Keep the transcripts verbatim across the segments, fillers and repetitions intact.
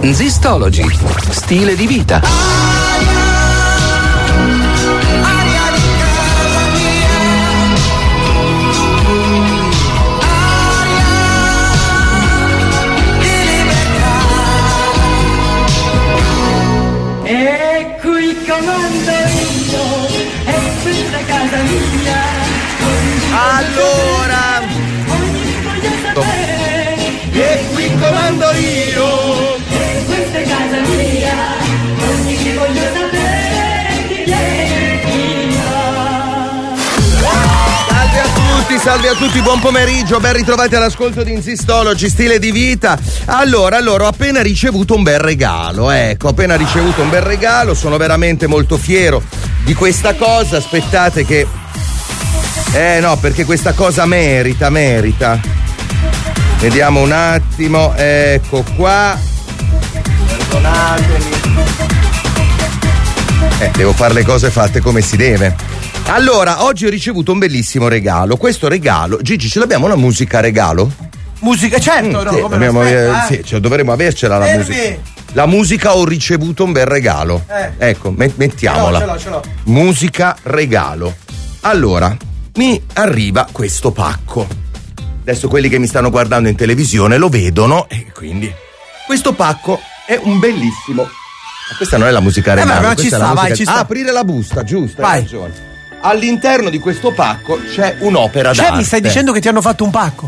Zistology, stile di vita. E qui comando io, e questa casa mia. Allora, e qui comando io, e questa casa mia, ogni che voglio sapere chi viene chi va. salve a tutti, salve a tutti, buon pomeriggio, ben ritrovati all'ascolto di Insistology, stile di vita. Allora, allora, ho appena ricevuto un bel regalo, ecco, ho appena ricevuto un bel regalo, sono veramente molto fiero di questa cosa, aspettate che... Eh no, perché questa cosa merita, merita. Vediamo un attimo, ecco qua. Perdonatemi. Eh, devo fare le cose fatte come si deve. Allora, oggi ho ricevuto un bellissimo regalo. Questo regalo, Gigi, ce l'abbiamo una musica regalo? Musica, certo, Mm, no, sì, come dobbiamo, aspetta, eh, eh. sì, cioè, dovremmo avercela la Fermi. musica. La musica, ho ricevuto un bel regalo. Eh. Ecco, met- mettiamola. Ce l'ho, ce l'ho, ce l'ho. Musica regalo. Allora, mi arriva questo pacco. Adesso quelli che mi stanno guardando in televisione lo vedono e quindi questo pacco è un bellissimo. Ma questa non è la musica Eh, regalo, ma- ma questa ci è la sta, musica- vai, ci sta. Ah, aprire la busta, giusto, hai Vai. ragione. All'interno di questo pacco c'è un'opera Cioè, d'arte. mi stai dicendo che ti hanno fatto un pacco?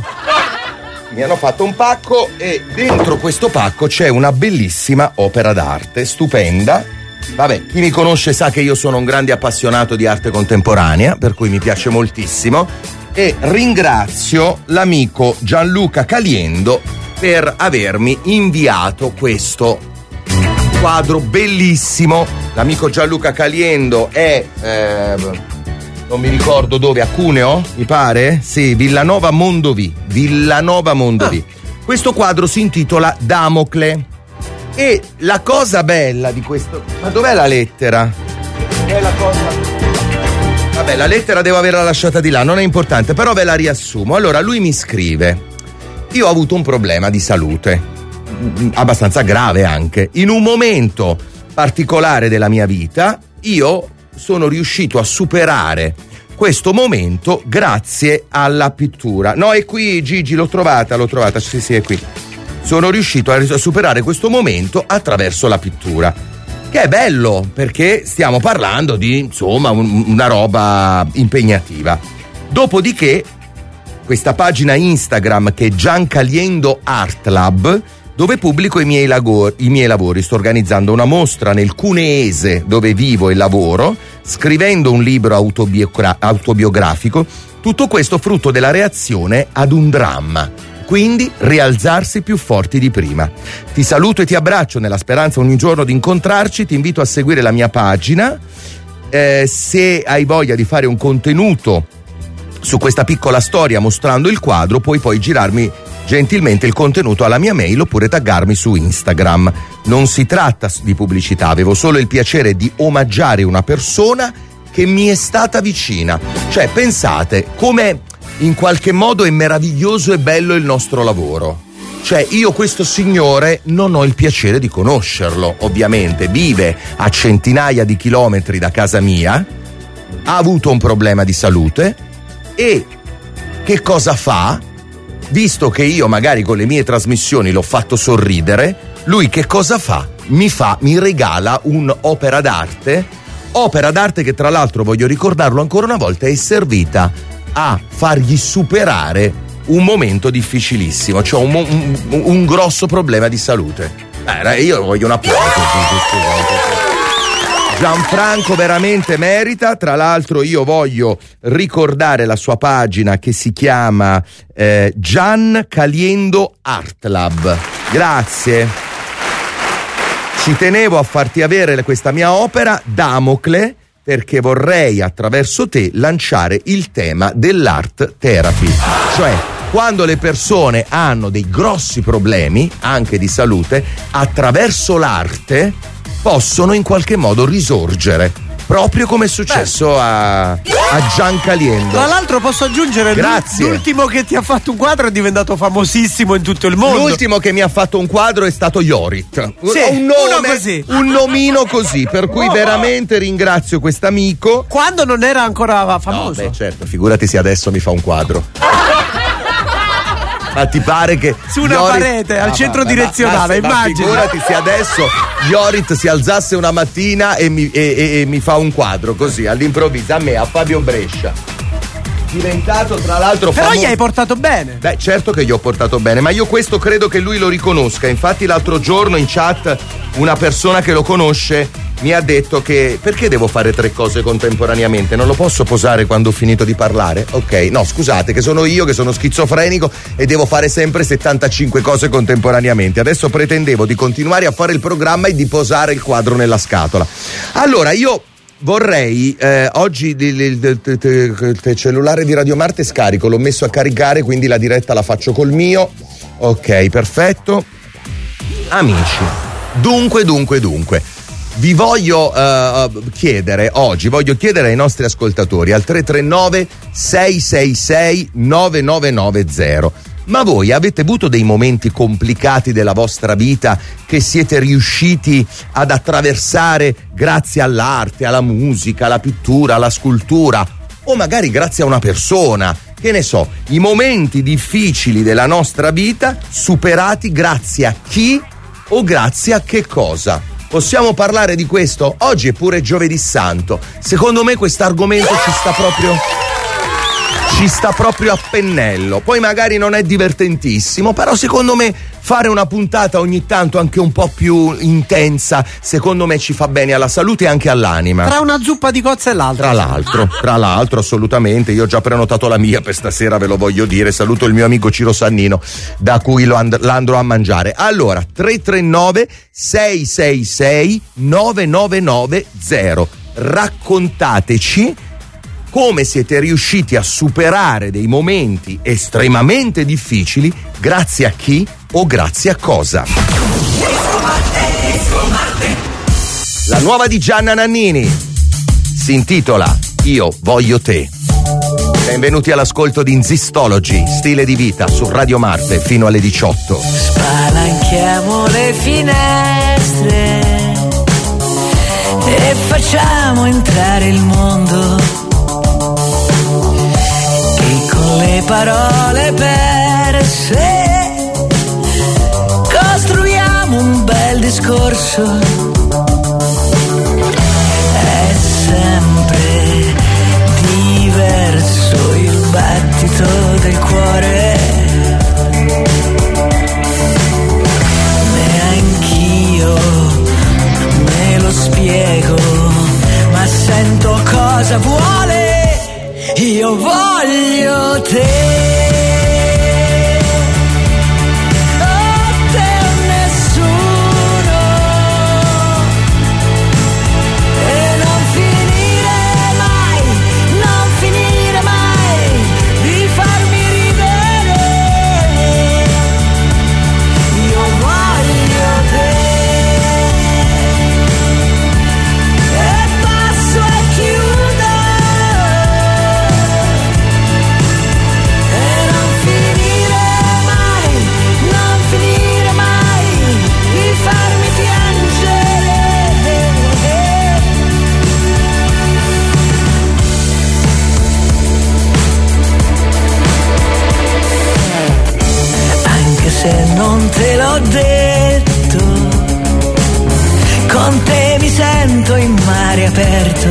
Mi hanno fatto un pacco e dentro questo pacco c'è una bellissima opera d'arte, stupenda. Vabbè, chi mi conosce sa che io sono un grande appassionato di arte contemporanea, per cui mi piace moltissimo. E ringrazio l'amico Gianluca Caliendo per avermi inviato questo quadro bellissimo. L'amico Gianluca Caliendo è... Eh, non mi ricordo dove, a Cuneo, mi pare? Sì, Villanova Mondovì. Villanova Mondovì. Ah. Questo quadro si intitola Damocle. E la cosa bella di questo... Ma dov'è la lettera? È la cosa... Vabbè, la lettera devo averla lasciata di là, non è importante, però ve la riassumo. Allora, lui mi scrive: io ho avuto un problema di salute, abbastanza grave anche. In un momento particolare della mia vita, io sono riuscito a superare questo momento grazie alla pittura. No, è qui, Gigi, l'ho trovata, l'ho trovata, sì, sì, è qui. Sono riuscito a superare questo momento attraverso la pittura, che è bello perché stiamo parlando di, insomma, un, una roba impegnativa. Dopodiché questa pagina Instagram che è Giancaliendo Art Lab, dove pubblico i miei, lago- i miei lavori. Sto organizzando una mostra nel cuneese dove vivo e lavoro, scrivendo un libro autobiogra- autobiografico, tutto questo frutto della reazione ad un dramma. Quindi rialzarsi più forti di prima. Ti saluto e ti abbraccio nella speranza ogni giorno di incontrarci. Ti invito a seguire la mia pagina. Eh, se hai voglia di fare un contenuto su questa piccola storia mostrando il quadro, puoi poi girarmi gentilmente il contenuto alla mia mail oppure taggarmi su Instagram. Non si tratta di pubblicità, avevo solo il piacere di omaggiare una persona che mi è stata vicina. Cioè, pensate come in qualche modo è meraviglioso e bello il nostro lavoro. Cioè, io questo signore non ho il piacere di conoscerlo, ovviamente, vive a centinaia di chilometri da casa mia, ha avuto un problema di salute e che cosa fa? Visto che io magari con le mie trasmissioni l'ho fatto sorridere, lui che cosa fa? Mi fa, mi regala un'opera d'arte, opera d'arte che tra l'altro, voglio ricordarlo ancora una volta, è servita a fargli superare un momento difficilissimo, cioè un, un, un grosso problema di salute. Eh, io voglio un applauso. Gianfranco veramente merita. Tra l'altro io voglio ricordare la sua pagina che si chiama eh, Gian Caliendo Art Lab. Grazie. Ci tenevo a farti avere questa mia opera Damocle, perché vorrei attraverso te lanciare il tema dell'art therapy. Cioè, quando le persone hanno dei grossi problemi, anche di salute, attraverso l'arte possono in qualche modo risorgere. proprio come è successo a, a Gian Caliendo. Tra l'altro posso aggiungere, Grazie. l'ultimo che ti ha fatto un quadro è diventato famosissimo in tutto il mondo. L'ultimo che mi ha fatto un quadro è stato Iorit. Sì, un nome, uno così. un nomino così, per cui veramente ringrazio quest'amico. Quando non era ancora famoso. No, beh, certo, figurati se adesso mi fa un quadro. Ma ti pare che su una Iorit... parete al no, centro ma, direzionale, ma, ma, ma immagini. figurati se adesso Iorit si alzasse una mattina e mi, e, e, e mi fa un quadro così all'improvviso a me, a Fabio Brescia, diventato tra l'altro però famoso. Gli hai portato bene. Beh, certo che gli ho portato bene, ma io questo credo che lui lo riconosca. Infatti l'altro giorno in chat una persona che lo conosce mi ha detto che perché devo fare tre cose contemporaneamente? Non lo posso posare quando ho finito di parlare? Ok, no, scusate, che sono io che sono schizofrenico e devo fare sempre settantacinque cose contemporaneamente. Adesso pretendevo di continuare a fare il programma e di posare il quadro nella scatola. Allora, io vorrei eh, oggi il, il, il, il, il cellulare di Radio Marte è scarico, l'ho messo a caricare, quindi la diretta la faccio col mio. Ok, perfetto. Amici, dunque, dunque, dunque. Vi voglio uh, chiedere oggi, voglio chiedere ai nostri ascoltatori al tre tre nove sei sei sei nove nove nove zero. Ma voi avete avuto dei momenti complicati della vostra vita che siete riusciti ad attraversare grazie all'arte, alla musica, alla pittura, alla scultura, o magari grazie a una persona? Che ne so, i momenti difficili della nostra vita superati grazie a chi o grazie a che cosa? Possiamo parlare di questo? Oggi è pure giovedì santo. Secondo me quest'argomento ci sta proprio ci sta proprio a pennello. Poi magari non è divertentissimo, però secondo me fare una puntata ogni tanto anche un po' più intensa, secondo me ci fa bene alla salute e anche all'anima. Tra una zuppa di cozza e l'altra. Tra l'altro, tra l'altro, assolutamente. Io ho già prenotato la mia per stasera, ve lo voglio dire. Saluto il mio amico Ciro Sannino, da cui lo and- l'andrò a mangiare. Allora, tre tre nove sei sei sei nove nove nove zero. Raccontateci come siete riusciti a superare dei momenti estremamente difficili grazie a chi o grazie a cosa. La nuova di Gianna Nannini si intitola Io voglio te. Benvenuti all'ascolto di Insistology, stile di vita su Radio Marte fino alle diciotto. Spalanchiamo le finestre e facciamo entrare il mondo. Con le parole perse costruiamo un bel discorso. È sempre diverso il battito del cuore. Neanch'io me lo spiego, ma sento cosa vuole. Io voglio te. Non te l'ho detto, con te mi sento in mare aperto.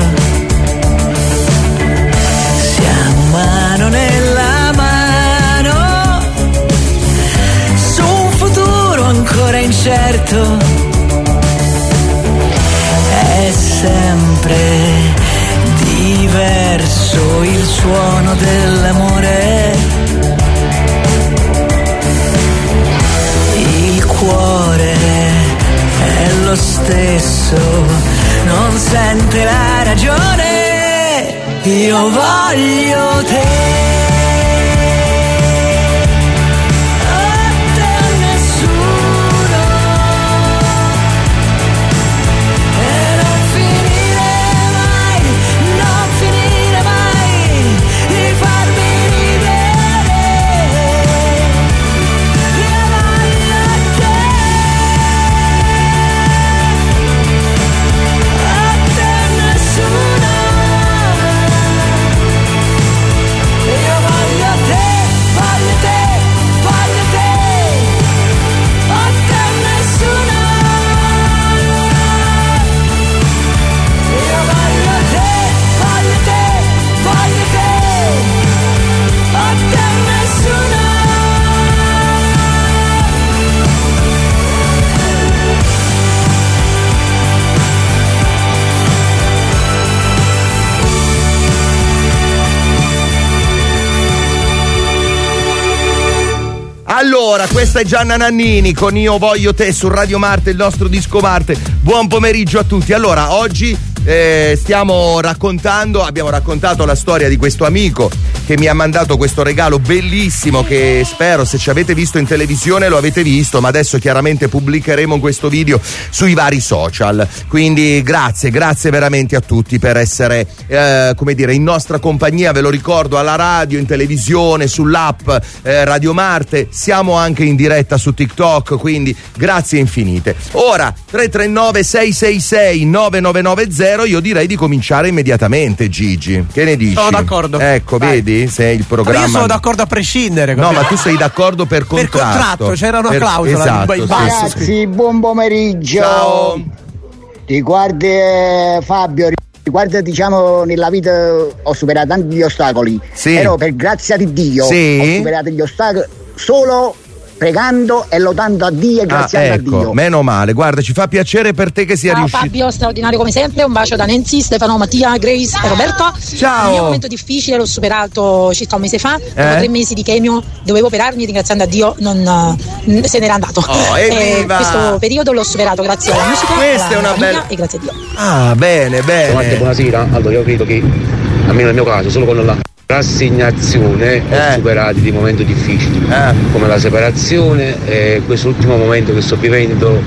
Siamo mano nella mano su un futuro ancora incerto. È sempre diverso il suono dell'amore. Cuore è lo stesso, non sente la ragione. Io voglio te. Mai Allora, questa è Gianna Nannini con Io Voglio Te su Radio Marte, il nostro disco Marte. Buon pomeriggio a tutti. Allora, oggi eh, stiamo raccontando, abbiamo raccontato la storia di questo amico che mi ha mandato questo regalo bellissimo che spero, se ci avete visto in televisione lo avete visto, ma adesso chiaramente pubblicheremo questo video sui vari social. Quindi grazie, grazie veramente a tutti per essere eh, come dire in nostra compagnia, ve lo ricordo, alla radio, in televisione, sull'app eh, Radio Marte, siamo anche in diretta su TikTok, quindi grazie infinite. Ora tre tre nove sei sei sei nove nove nove zero, io direi di cominciare immediatamente, Gigi. Che ne dici? Sono d'accordo. Ecco, Vai. vedi? Sei il programma. Ma io sono d'accordo a prescindere. No, ma tu sei d'accordo per contratto. Per contratto, c'era una Per... clausola esatto, in sì, basso. sì. Ragazzi, buon pomeriggio. Ciao. Ti guardi eh, Fabio, riguardo diciamo nella vita ho superato tanti ostacoli. Sì. Però per grazia di Dio Sì. ho superato gli ostacoli solo pregando e lodando a Dio e graziando ah, ecco, a Dio. Meno male, guarda, ci fa piacere per te che sia Ciao riuscito. Fabio, straordinario come sempre, un bacio da Nancy, Stefano, Mattia, Grace e Roberto. Ciao. Il mio momento difficile l'ho superato circa un mese fa, dopo Eh? tre mesi di chemio dovevo operarmi e ringraziando a Dio non uh, se n'era andato. Oh, evviva! questo periodo l'ho superato grazie alla musica, Questa alla è una famiglia bella- e grazie a Dio. Ah, bene, Guarda, bene. buonasera. Allora io credo che, almeno nel mio caso, solo con la rassegnazione Eh. ho superato dei momenti difficili, Eh. come la separazione e quest'ultimo momento che sto vivendo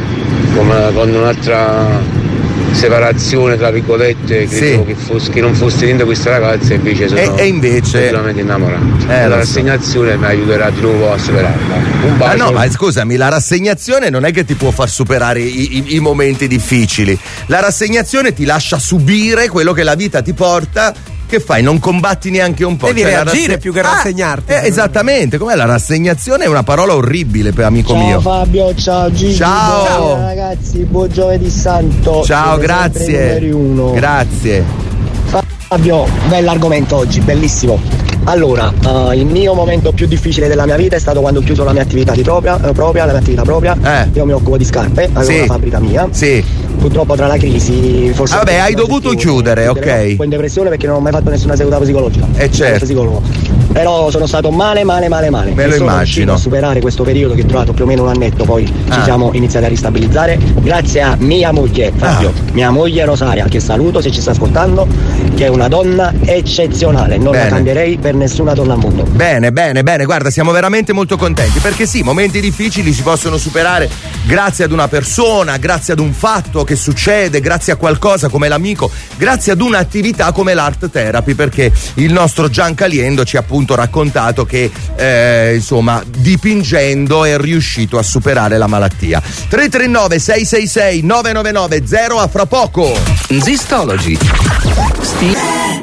come, con un'altra separazione tra virgolette, credevo Sì. che, fosse, che non fosse dentro questa ragazza, invece sono E- e invece- completamente innamorato. Eh, la lo so. rassegnazione mi aiuterà di nuovo a superarla. Un Ah bacio. no, ma scusami, la rassegnazione non è che ti può far superare i, i- i momenti difficili. La rassegnazione ti lascia subire quello che la vita ti porta. Che fai? Non combatti neanche un po'. Devi Cioè, la reagire più che Ah, rassegnarti. eh, esattamente, com'è la rassegnazione? È una parola orribile, per amico Ciao mio. Fabio, ciao Gigi. Ciao. Ciao ragazzi, buon giovedì santo. Ciao, Siete sempre i grazie. numeri uno. Grazie. Fabio, bell'argomento oggi, bellissimo. Allora, eh, il mio momento più difficile della mia vita è stato quando ho chiuso la mia attività di propria, eh, propria la mia attività propria. Eh. Io mi occupo di scarpe, avevo Sì. una fabbrica mia. Sì. Purtroppo tra la crisi forse. Ah, vabbè, hai dovuto chiudere, ok. Un po' in depressione perché non ho mai fatto nessuna seduta psicologica. Eh, certo. Psicologo. Però sono stato male, male, male, male. Me lo E sono immagino. riuscito a superare questo periodo che ho durato più o meno un annetto, poi Ah. ci siamo iniziati a ristabilizzare. Grazie a mia moglie, Fabio, Ah. mia moglie Rosaria, che saluto se ci sta ascoltando, che è una donna eccezionale, non Bene. la cambierei per nessuna donna al mondo. Bene, bene, bene, guarda, siamo veramente molto contenti perché sì, momenti difficili si possono superare grazie ad una persona, grazie ad un fatto che succede, grazie a qualcosa come l'amico, grazie ad un'attività come l'art therapy, perché il nostro Gian Caliendo ci ha appunto raccontato che eh, insomma dipingendo è riuscito a superare la malattia. tre tre nove sei sei sei nove nove nove zero, a fra poco. Zistology. Sti-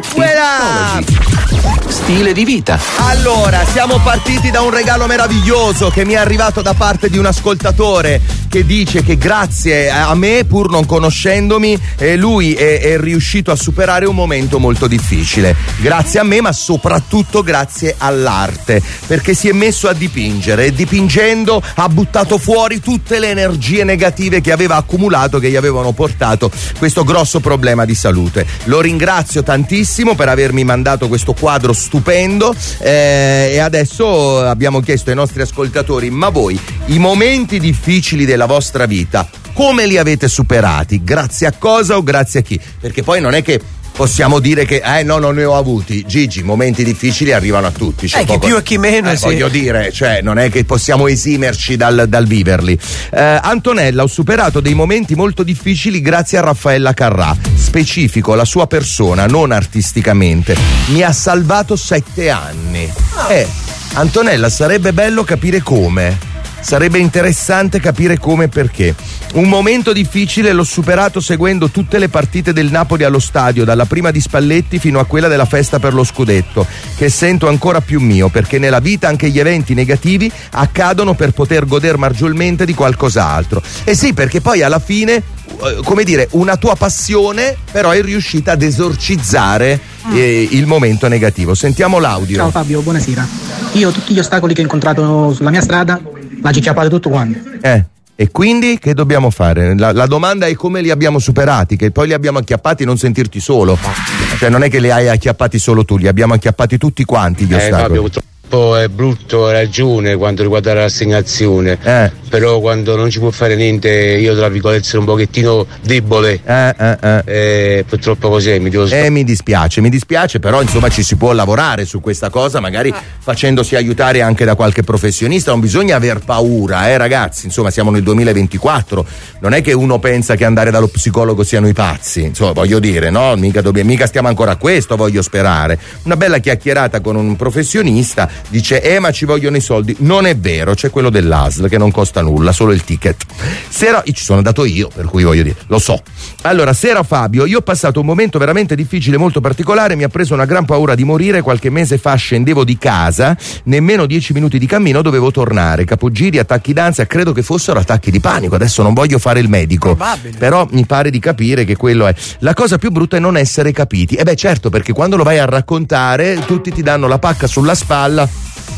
Quella! Zistology. Stile di vita. Allora, siamo partiti da un regalo meraviglioso che mi è arrivato da parte di un ascoltatore che dice che grazie a me, pur non conoscendomi, eh, lui è, è riuscito a superare un momento molto difficile. Grazie a me, ma soprattutto grazie all'arte, perché si è messo a dipingere e dipingendo ha buttato fuori tutte le energie negative che aveva accumulato, che gli avevano portato questo grosso problema di salute. Lo ringrazio tantissimo per avermi mandato questo quadro stupendo eh, e adesso abbiamo chiesto ai nostri ascoltatori: ma voi i momenti difficili della vostra vita come li avete superati? Grazie a cosa o grazie a chi? Perché poi non è che possiamo dire che eh no, non ne ho avuti. Gigi, momenti difficili arrivano a tutti. C'è Eh, chi poco- più e chi meno, eh, sì. voglio dire, cioè non è che possiamo esimerci dal, dal viverli. Eh, Antonella, ho superato dei momenti molto difficili grazie a Raffaella Carrà, specifico la sua persona, non artisticamente. Mi ha salvato sette anni. Eh, Antonella, sarebbe bello capire come. Sarebbe interessante capire come e perché. Un momento difficile l'ho superato seguendo tutte le partite del Napoli allo stadio, dalla prima di Spalletti fino a quella della festa per lo scudetto, che sento ancora più mio, perché nella vita anche gli eventi negativi accadono per poter goder maggiormente di qualcos'altro. E sì, perché poi alla fine, eh, come dire, una tua passione però è riuscita ad esorcizzare eh, il momento negativo. Sentiamo l'audio. Ciao Fabio, buonasera. Io tutti gli ostacoli che ho incontrato sulla mia strada l'ho acchiappato tutto quanto. Eh, e quindi che dobbiamo fare? La, la domanda è come li abbiamo superati, che poi li abbiamo acchiappati, non sentirti solo. Cioè non è che li hai acchiappati solo tu, li abbiamo acchiappati tutti quanti gli Eh, ostacoli. Fabio, purtroppo purtroppo è brutto, hai ragione quando riguarda la rassegnazione, eh. però quando non ci può fare niente io tra virgolette sono un pochettino debole, eh, eh, eh. Eh, purtroppo così mi devo sp- eh, mi dispiace, mi dispiace, però insomma ci si può lavorare su questa cosa, magari facendosi aiutare anche da qualche professionista. Non bisogna aver paura, eh ragazzi, insomma siamo nel duemilaventiquattro, non è che uno pensa che andare dallo psicologo siano i pazzi, insomma voglio dire, no, mica, dobbiamo, mica stiamo ancora a questo, voglio sperare. Una bella chiacchierata con un professionista, dice eh ma ci vogliono i soldi, non è vero, c'è quello dell'A S L che non costa nulla, solo il ticket. Sera, ci sono andato io, per cui voglio dire, lo so. Allora, sera Fabio, io ho passato un momento veramente difficile, molto particolare, mi ha preso una gran paura di morire, qualche mese fa scendevo di casa, nemmeno dieci minuti di cammino dovevo tornare, capogiri, attacchi d'ansia, credo che fossero attacchi di panico, adesso non voglio fare il medico, probabile. Però mi pare di capire che quello è. La cosa più brutta è non essere capiti, e eh beh certo, perché quando lo vai a raccontare tutti ti danno la pacca sulla spalla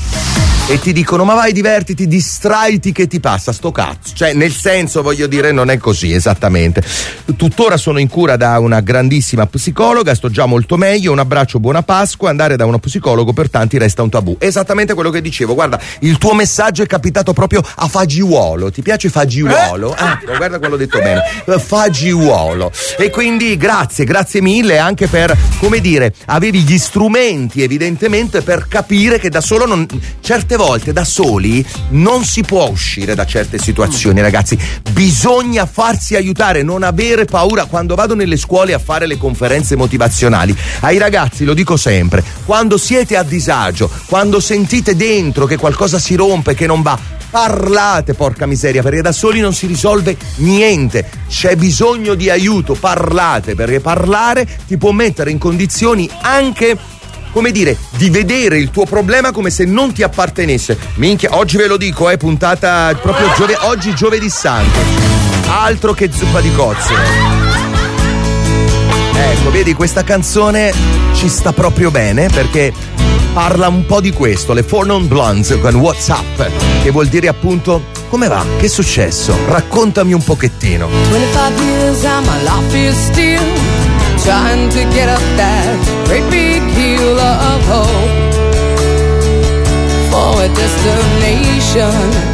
e ti dicono ma vai, divertiti, distraiti, che ti passa sto cazzo, cioè nel senso, voglio dire, non è così esattamente. Tuttora sono in cura da una grandissima psicologa, sto già molto meglio, un abbraccio, buona Pasqua. Andare da uno psicologo per tanti resta un tabù, esattamente quello che dicevo. Guarda, il tuo messaggio è capitato proprio a fagiuolo, ti piace fagiuolo? Ah, guarda quello detto bene, fagiuolo. E quindi grazie, grazie mille anche per, come dire, avevi gli strumenti evidentemente per capire che da solo non, certe volte da soli non si può uscire da certe situazioni, ragazzi, bisogna farsi aiutare, non avere paura. Quando vado nelle scuole a fare le conferenze motivazionali ai ragazzi lo dico sempre, quando siete a disagio, quando sentite dentro che qualcosa si rompe, che non va, parlate, porca miseria, perché da soli non si risolve niente, c'è bisogno di aiuto, parlate, perché parlare ti può mettere in condizioni anche, come dire, di vedere il tuo problema come se non ti appartenesse. Minchia, oggi ve lo dico, è eh, puntata proprio giove, oggi giovedì santo, altro che zuppa di cozze. Ecco, vedi, questa canzone ci sta proprio bene perché parla un po' di questo, le Four Non Blondes con WhatsApp, che vuol dire appunto come va, che è successo, raccontami un pochettino. twenty-five years and my life is still trying to get up that great big hill of hope for a destination.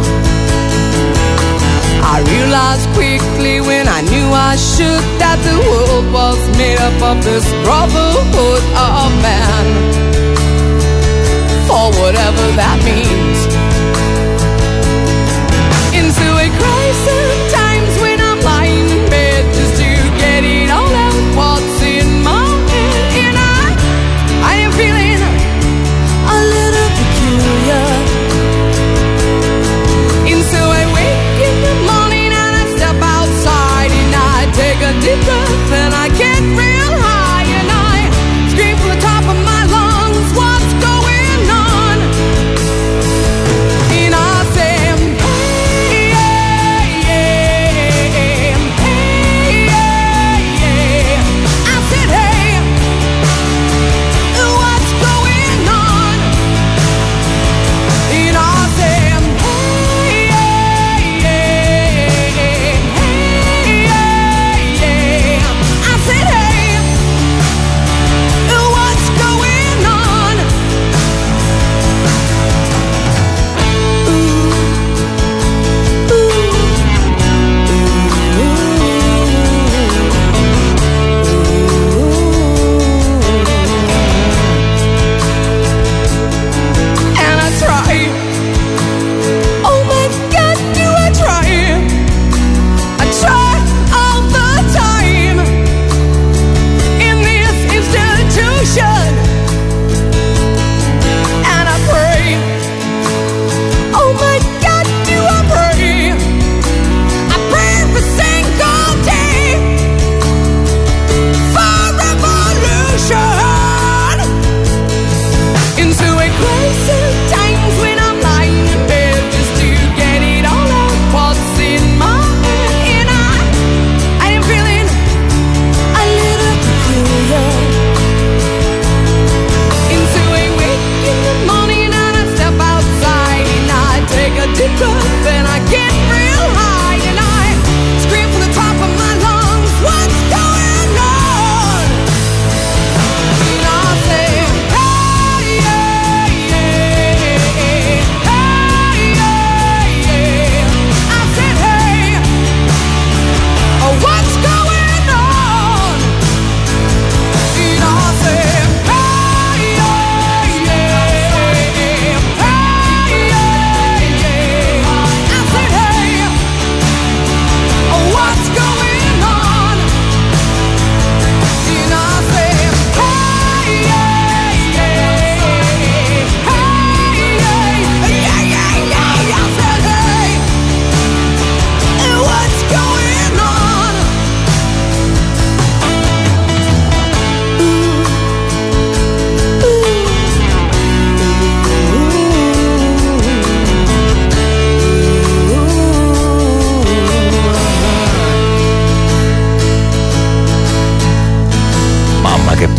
I realized quickly when I knew I should that the world was made up of this brotherhood of man, for whatever that means. Into a crisis times when I'm lying in bed just to get it all out what's in my head, and I, I am feeling a little peculiar. And so I wake in the morning and I step outside and I take a deep breath and I get real high and I scream from the top of my lungs, what's going on? And I say, hey, yeah,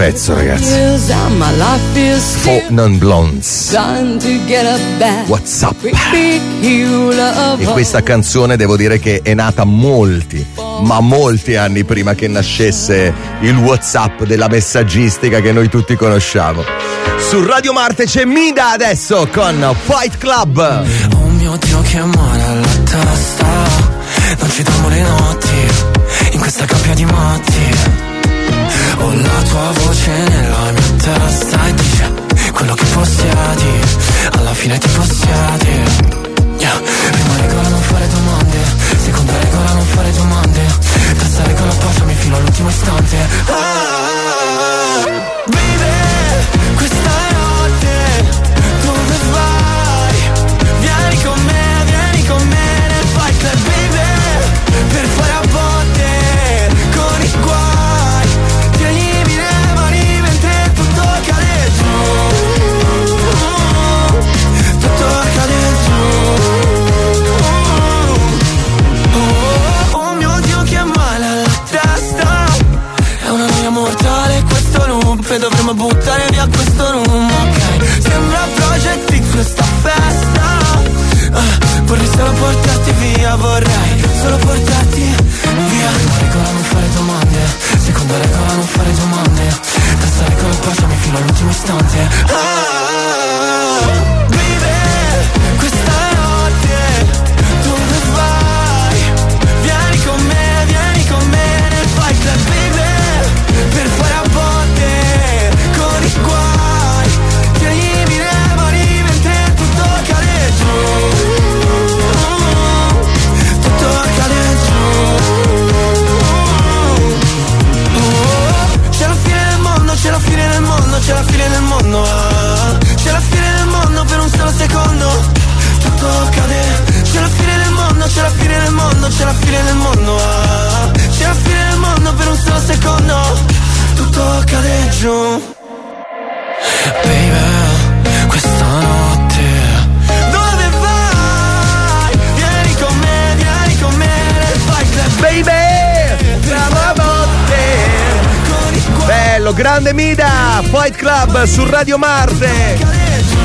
pezzo, ragazzi. Four Non Blondes. WhatsApp. E questa canzone devo dire che è nata molti, ma molti anni prima che nascesse il WhatsApp della messaggistica che noi tutti conosciamo. Su Radio Marte c'è Mida adesso con Fight Club. Oh mio Dio, che male alla testa, non ci dormo le notti in questa gabbia di matti. Ho la tua voce nella mia testa e dice quello che possiedi, alla fine ti possiedi. Yeah. Prima regola non fare domande, seconda regola non fare domande, terza regola baciami fino all'ultimo istante. Ah, baby, questa notte dove vai? Vieni con me, vieni con me nel Fight Club, baby, per fare a botte con i guai. Tienimi le mani mentre tutto cade giù, tutto cade giù. Oh, oh mio Dio, che male alla testa, è una noia mortale questo loop, e dovremmo buttare via questo room, ok? Sembra Project X questa festa. Uh, vorrei solo portarti via, vorrei solo portarti via. Prima regola non fare domande, seconda regola non fare domande, terza regola baciami fino all'ultimo istante. Ah, baby, questa notte dove vai? Vieni con me, vieni con me nel Fight Club, baby, per fare a botte con i guai. Tienimi le mani mentre tutto cade giù, tutto cade giù. Oh, c'è la fine del mondo, c'è la fine del mondo, c'è la fine del mondo, ah. C'è la fine del mondo per un solo secondo, tutto cade. C'è la fine del mondo, c'è la fine del mondo, c'è la fine del mondo, ah. C'è la fine del mondo per un solo secondo, tutto cade giù. Baby, questa notte dove vai? Vieni con me, vieni con me nel Fight Club, Baby, brava botte. Bello, grande Mida, Fight Club su Radio Marte.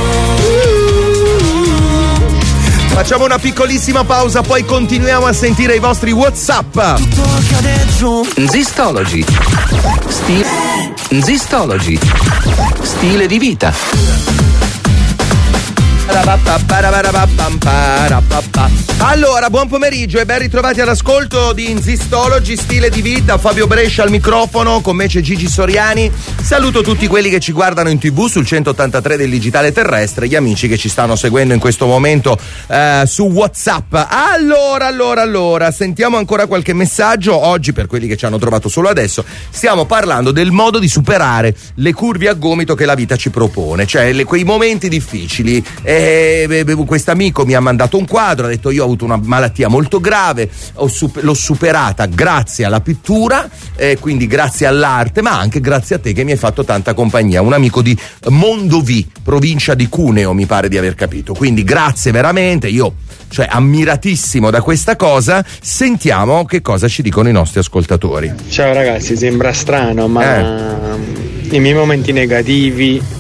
Facciamo una piccolissima pausa, poi continuiamo a sentire i vostri WhatsApp. Zistology. Stile. Zistology. Stile di vita. Allora, buon pomeriggio e ben ritrovati all'ascolto di Zistology, stile di vita. Fabio Brescia al microfono, con me c'è Gigi Soriani. Saluto tutti quelli che ci guardano in tv sul centottantatré del digitale terrestre, gli amici che ci stanno seguendo in questo momento eh, su WhatsApp. Allora, allora, allora, sentiamo ancora qualche messaggio. Oggi, per quelli che ci hanno trovato solo adesso, stiamo parlando del modo di superare le curve a gomito che la vita ci propone, cioè le, quei momenti difficili. E questo amico mi ha mandato un quadro, ha detto: io ho avuto una malattia molto grave, ho super, l'ho superata grazie alla pittura, eh, quindi grazie all'arte, ma anche grazie a te che mi hai fatto tanta compagnia. Un amico di Mondovì, provincia di Cuneo, mi pare di aver capito. Quindi grazie veramente, io cioè ammiratissimo da questa cosa. Sentiamo che cosa ci dicono i nostri ascoltatori. Ciao ragazzi, sembra strano, ma eh. i miei momenti negativi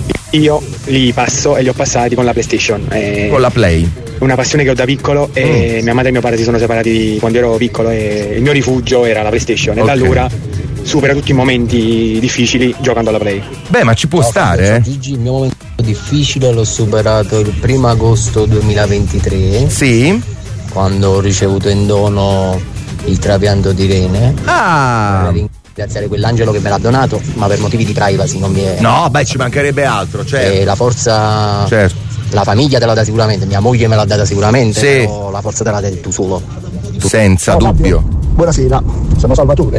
io li passo e li ho passati con la PlayStation. E con la Play. Una passione che ho da piccolo, e mm. mia madre e mio padre si sono separati quando ero piccolo e il mio rifugio era la PlayStation, okay. E da allora supera tutti i momenti difficili giocando alla Play. Beh, ma ci può no, stare, eh? Gigi, il mio momento difficile l'ho superato il primo agosto duemilaventitré. Sì. Quando ho ricevuto in dono il trapianto di rene. Ah. Ringraziare quell'angelo che me l'ha donato, ma per motivi di privacy non mi è. No, beh, ci mancherebbe altro, certo. E la forza. Certo. La famiglia te l'ha data sicuramente, mia moglie me l'ha data sicuramente, sì. Però la forza te la dai tu solo. Tu. Senza Ciao, dubbio. Fabio. Buonasera, sono Salvatore.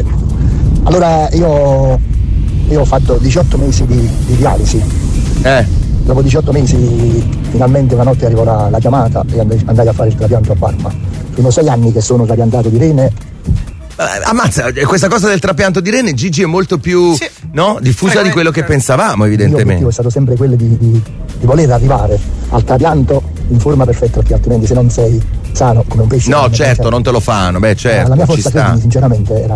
Allora io, io ho fatto diciotto mesi di, di dialisi. Eh. Dopo diciotto mesi finalmente una notte arrivò la, la chiamata e andai, andai a fare il trapianto a Parma. Sono sei anni che sono trapiantato di rene. Eh, ammazza, questa cosa del trapianto di rene, Gigi, è molto più sì. no, diffusa di quello che pensavamo, evidentemente. Il mio obiettivo è stato sempre quello di, di, di voler arrivare al trapianto in forma perfetta, perché altrimenti se non sei sano come un pesce. No, certo, non te lo fanno, beh certo. La mia ci forza sta. credimi, sinceramente era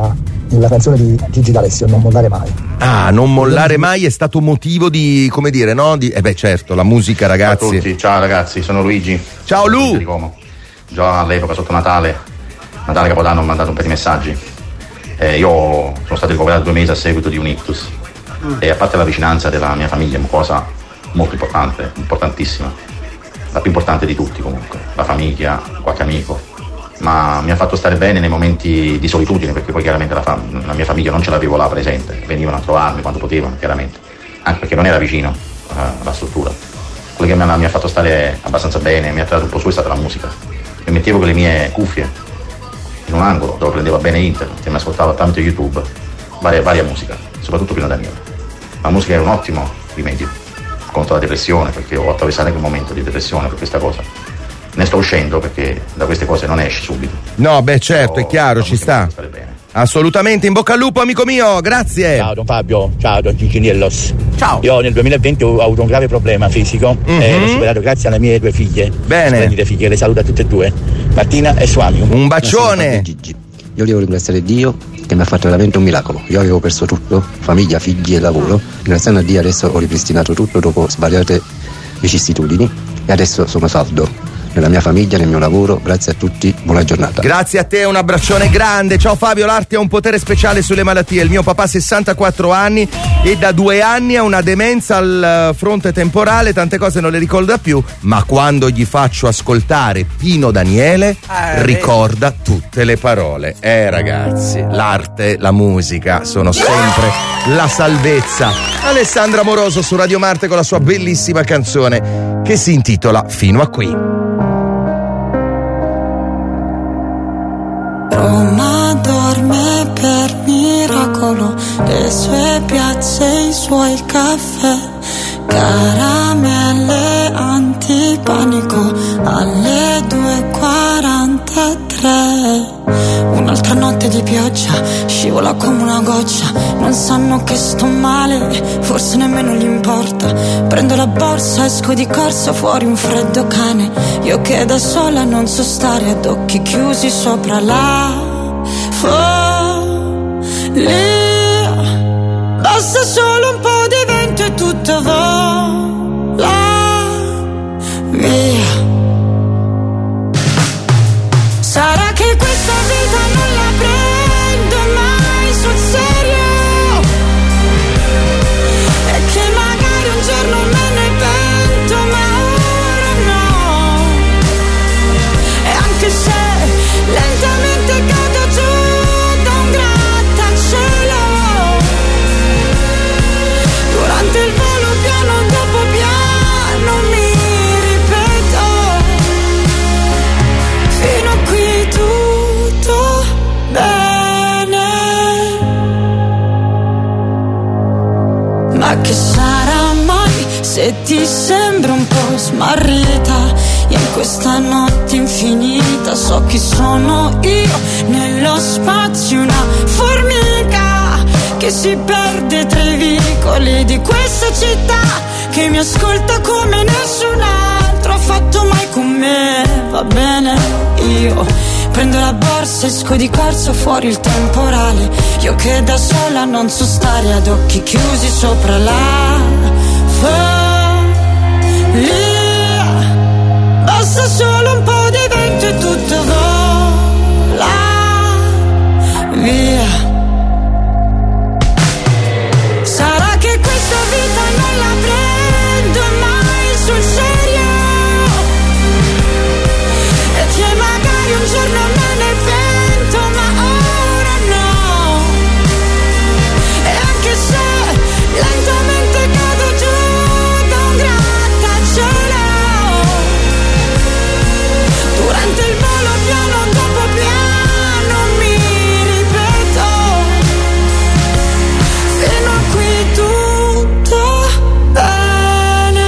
la canzone di Gigi D'Alessio, Non mollare mai. Ah, non mollare mai è stato motivo di, come dire, no? Di, eh beh certo, la musica, ragazzi. Ciao a tutti, ciao ragazzi, sono Luigi. Ciao Lu! Di Como. Già all'epoca sotto Natale, Natale Capodanno ho mandato un po' di messaggi. Eh, io sono stato ricoverato due mesi a seguito di un ictus. Mm. E a parte la vicinanza della mia famiglia, è una cosa molto importante, importantissima. La più importante di tutti comunque, la famiglia, qualche amico. Ma mi ha fatto stare bene nei momenti di solitudine, perché poi chiaramente la, fam- la mia famiglia non ce l'avevo là presente, venivano a trovarmi quando potevano, chiaramente, anche perché non era vicino uh, alla struttura. Quello che mi ha, mi ha fatto stare abbastanza bene, mi ha tirato un po' su è stata la musica. Mi mettevo con le mie cuffie in un angolo dove prendeva bene internet e mi ascoltavo tramite YouTube varia, varia musica, soprattutto Pino Daniele. La musica è un ottimo rimedio contro la depressione, perché ho attraversato anche un momento di depressione per questa cosa. Ne sto uscendo perché da queste cose non esci subito. No, beh certo, però, è chiaro, ci sta. Assolutamente, in bocca al lupo amico mio, grazie. Ciao Don Fabio, ciao Don Giginiellos. Ciao. Io nel duemilaventi ho avuto un grave problema fisico mm-hmm. e l'ho superato grazie alle mie due figlie. Bene. Splendide figlie, le saluto a tutte e due, Martina e Suami. Un bacione. Gigi. Io devo ringraziare Dio che mi ha fatto veramente un miracolo. Io avevo perso tutto, famiglia, figli e lavoro. Ringraziando a Dio adesso ho ripristinato tutto dopo svariate vicissitudini e adesso sono saldo nella mia famiglia, nel mio lavoro. Grazie a tutti, buona giornata. Grazie a te, un abbraccione grande. Ciao Fabio, l'arte ha un potere speciale sulle malattie. Il mio papà ha sessantaquattro anni e da due anni ha una demenza al fronte temporale, tante cose non le ricorda più, ma quando gli faccio ascoltare Pino Daniele eh, ricorda tutte le parole. Eh ragazzi, l'arte, la musica sono sempre la salvezza. Alessandra Moroso su Radio Marte con la sua bellissima canzone che si intitola Fino a qui. Roma dorme per miracolo, le sue piazze, i suoi caffè, caramelle antipanico alle due e quarantatré. Un'altra notte di pioggia, scivola come una goccia, non sanno che sto male, forse nemmeno gli importa. Prendo la borsa, esco di corsa, fuori un freddo cane, io che da sola non so stare ad occhi chiusi sopra la follia. Basta solo un po' di vento e tutto vola via. Sarà che questa vita non la prendo mai sul serio e che magari un giorno me ne pento, ma ora no. E anche se lentamente cado giù da un grattacielo, durante il volo piano dopo piano mi ripeto, fino a qui tutto bene. Ma che sarà mai se ti sembra un po' smarrita in questa notte infinita? So chi sono io nello spazio, una formica che si perde tra i vicoli di questa città, che mi ascolta come nessun altro ha fatto mai con me. Va bene, io prendo la borsa, esco di corsa, fuori il temporale, io che da sola non so stare ad occhi chiusi sopra la follia. Basta solo un po' di vento e tutto vola via. Sarà che questa vita non la prendo mai sul serio e che magari un giorno me ne pento, ma ora no. E anche se lentamente cado giù da un grattacielo, durante il volo piano dopo piano mi ripeto, fino a qui tutto bene.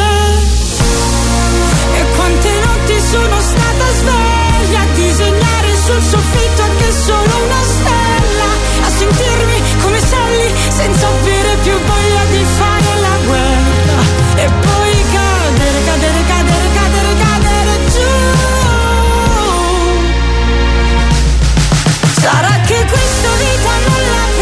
E quante notti sono stata sveglia a disegnare sul soffitto anche solo una stella, a sentirmi come Sally senza avere più voglia di fare la guerra, e poi cadere, cadere, cadere, cadere, cadere giù. Sarà che questa vita non la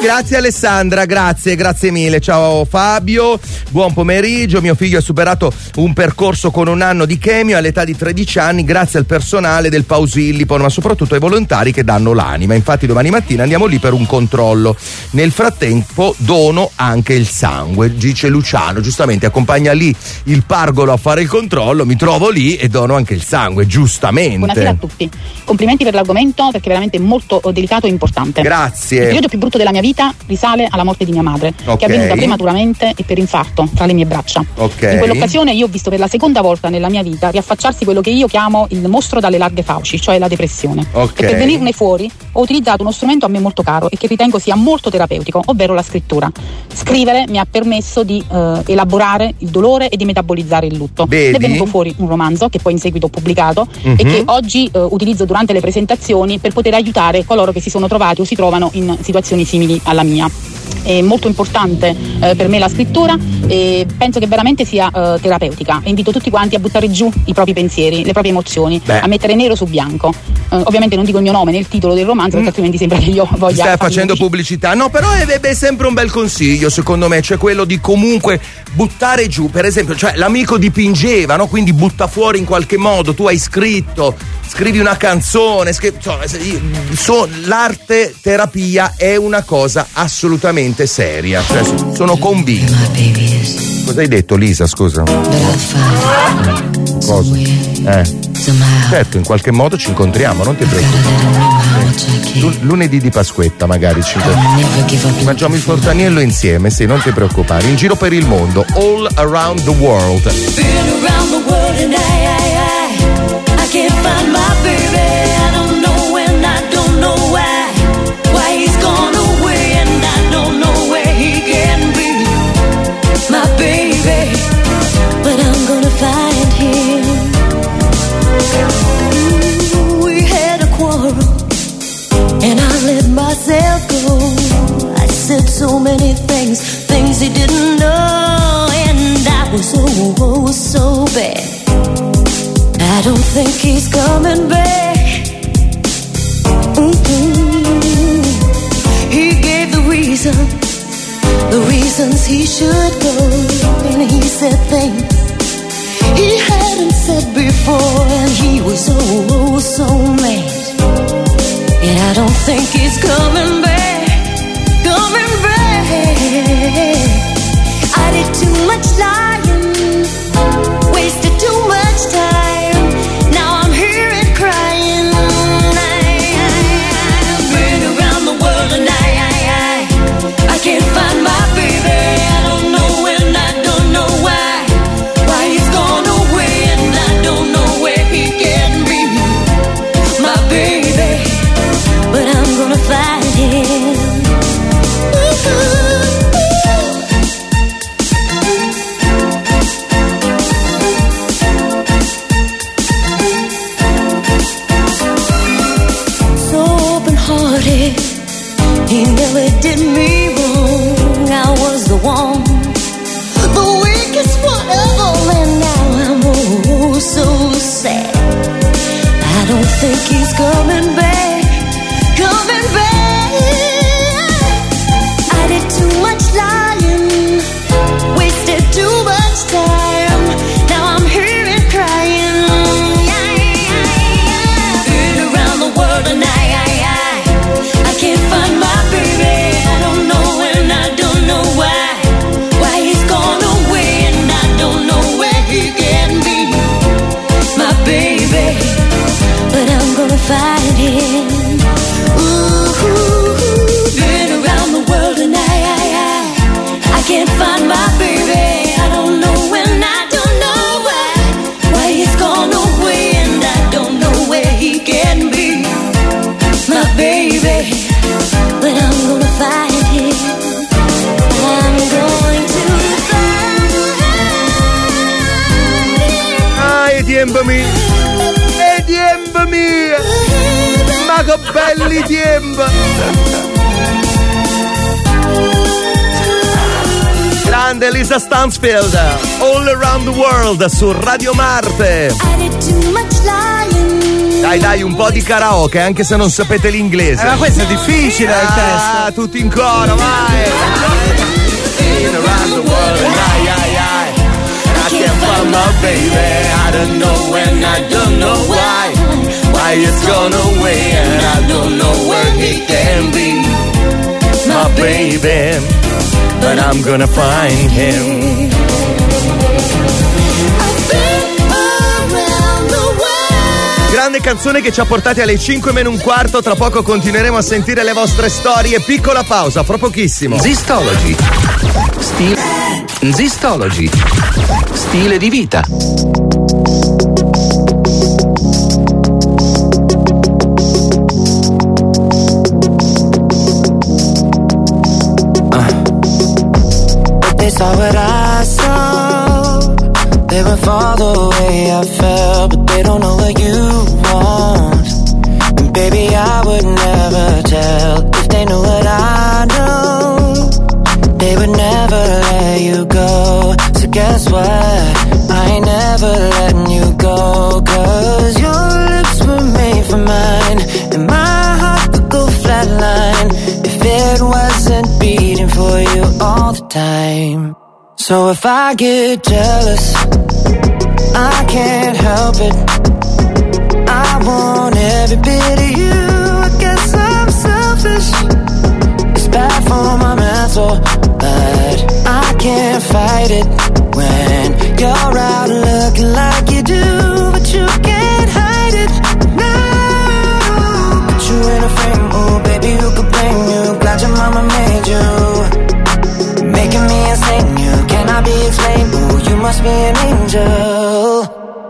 Grazie Alessandra, grazie, grazie mille. Ciao Fabio, buon pomeriggio. Mio figlio ha superato un percorso con un anno di chemio all'età di tredici anni grazie al personale del Pausillipon, ma soprattutto ai volontari che danno l'anima. Infatti domani mattina andiamo lì per un controllo. Nel frattempo dono anche il sangue, dice Luciano, giustamente accompagna lì il pargolo a fare il controllo, mi trovo lì e dono anche il sangue, giustamente. Buonasera a tutti, complimenti per l'argomento perché è veramente molto delicato e importante. Grazie. Il periodo più brutto della mia vita risale alla morte di mia madre, Ok. che è avvenuta prematuramente e per infarto tra le mie braccia. Ok. In quell'occasione io ho visto per la seconda volta nella mia vita riaffacciarsi quello che io chiamo il mostro dalle larghe fauci, cioè la depressione. Ok. E per venirne fuori ho utilizzato uno strumento a me molto caro e che ritengo sia molto terapeutico, ovvero la scrittura. Scrivere mi ha permesso di eh, elaborare il dolore e di metabolizzare il lutto. Vedi? È venuto fuori un romanzo che poi in seguito ho pubblicato Mhm. e che oggi eh, utilizzo durante le presentazioni per poter aiutare coloro che si sono trovati o si trovano in situazioni simili alla mia. È molto importante eh, per me la scrittura e penso che veramente sia eh, terapeutica. E invito tutti quanti a buttare giù i propri pensieri, le proprie emozioni, Beh. a mettere nero su bianco. Eh, ovviamente non dico il mio nome nel titolo del romanzo perché altrimenti sembra che io voglia Stai farmi facendo un- pubblicità, no, però è, è sempre un bel consiglio secondo me, cioè quello di comunque buttare giù, per esempio, cioè l'amico dipingeva, no? Quindi butta fuori in qualche modo, tu hai scritto, scrivi una canzone, scri- insomma, se- io- so- l'arte terapia è una cosa assolutamente seria, cioè so- sono convinto. Cosa hai detto Lisa, scusa? Cosa? Eh. Certo, in qualche modo ci incontriamo, non ti preoccupare. Sì. Lu- lunedì di Pasquetta magari ci incontriamo. Mangiamo il fortaniello insieme, sì, non ti preoccupare. In giro per il mondo, all around the world. Been around the world and I, I, I, I can't find my baby. I don't know when, I don't know why. Why he's gone away and I don't know where he can be. My baby, but I'm gonna find him. Ooh, we had a quarrel and I let myself go. I said so many things, things he didn't know, and I was oh, oh so bad. I don't think he's coming back. Mm-mm. He gave the reason, the reasons he should go, and he said things he hadn't said before, and he was oh, oh so mad. And I don't think he's coming back, coming back. I did too much lying, wasted too much time. Now I'm here and crying. I've been around the world and I, I, I, I can't find my baby. I don't know when, I don't know why. Why he's gone away and I don't know where he can be. My baby, but I'm gonna find him. So open-hearted, he never did me wrong. I was the one, the weakest one of all, and now I'm oh so sad. I don't think he's coming back, coming back. I did too much lying, wasted too much time. Now I'm here and crying. Been around the world and I, I, I, I can't find my baby. I don't know when, I don't know why. Why he's gone away and I don't know where he can be. My baby, but I'm gonna find him. Ooh, been around the world and I, I, I, I can't find my baby. I don't know when, I don't know why. Why he's gone away and I don't know where he can be. My baby, but I'm gonna find him. I'm going to find him. Ah, e tiempo mio! E tiempo mio! Ma che belli tiempo! Grande Lisa Stansfield, All Around the World su Radio Marte. I did too much lying, Dai, dai, un po' di karaoke, anche se non sapete l'inglese. Eh, ma questo è difficile, il ah, testo. tutti in coro, vai! Around the world, ai, ai, ai. I can't find my baby. I don't know when, I don't know why. Why it's gone away, and I don't know where he can be. My baby, but I'm gonna find him. Grande canzone che ci ha portati alle cinque meno un quarto. Tra poco continueremo a sentire le vostre storie. Piccola pausa, fra pochissimo. Zistology. Stile. Zistology. Stile di vita. They saw what I saw. They went far the way I felt, but they don't know what you want. And baby, I would never tell if they knew what I know. They would never let you go. So guess what? I ain't never letting you go. Cause your lips were made for mine, and my heart would go flatline if it wasn't beating for you all the time. So if I get jealous, I can't help it. I want every bit of you. I guess I'm selfish. It's bad for my mental, but I can't fight it when you're out looking like you do, but you can't hide it. No, put you in a frame, oh baby, who could blame you? Glad your mama made you, making me insane. You cannot be explained. Ooh, you must be an angel.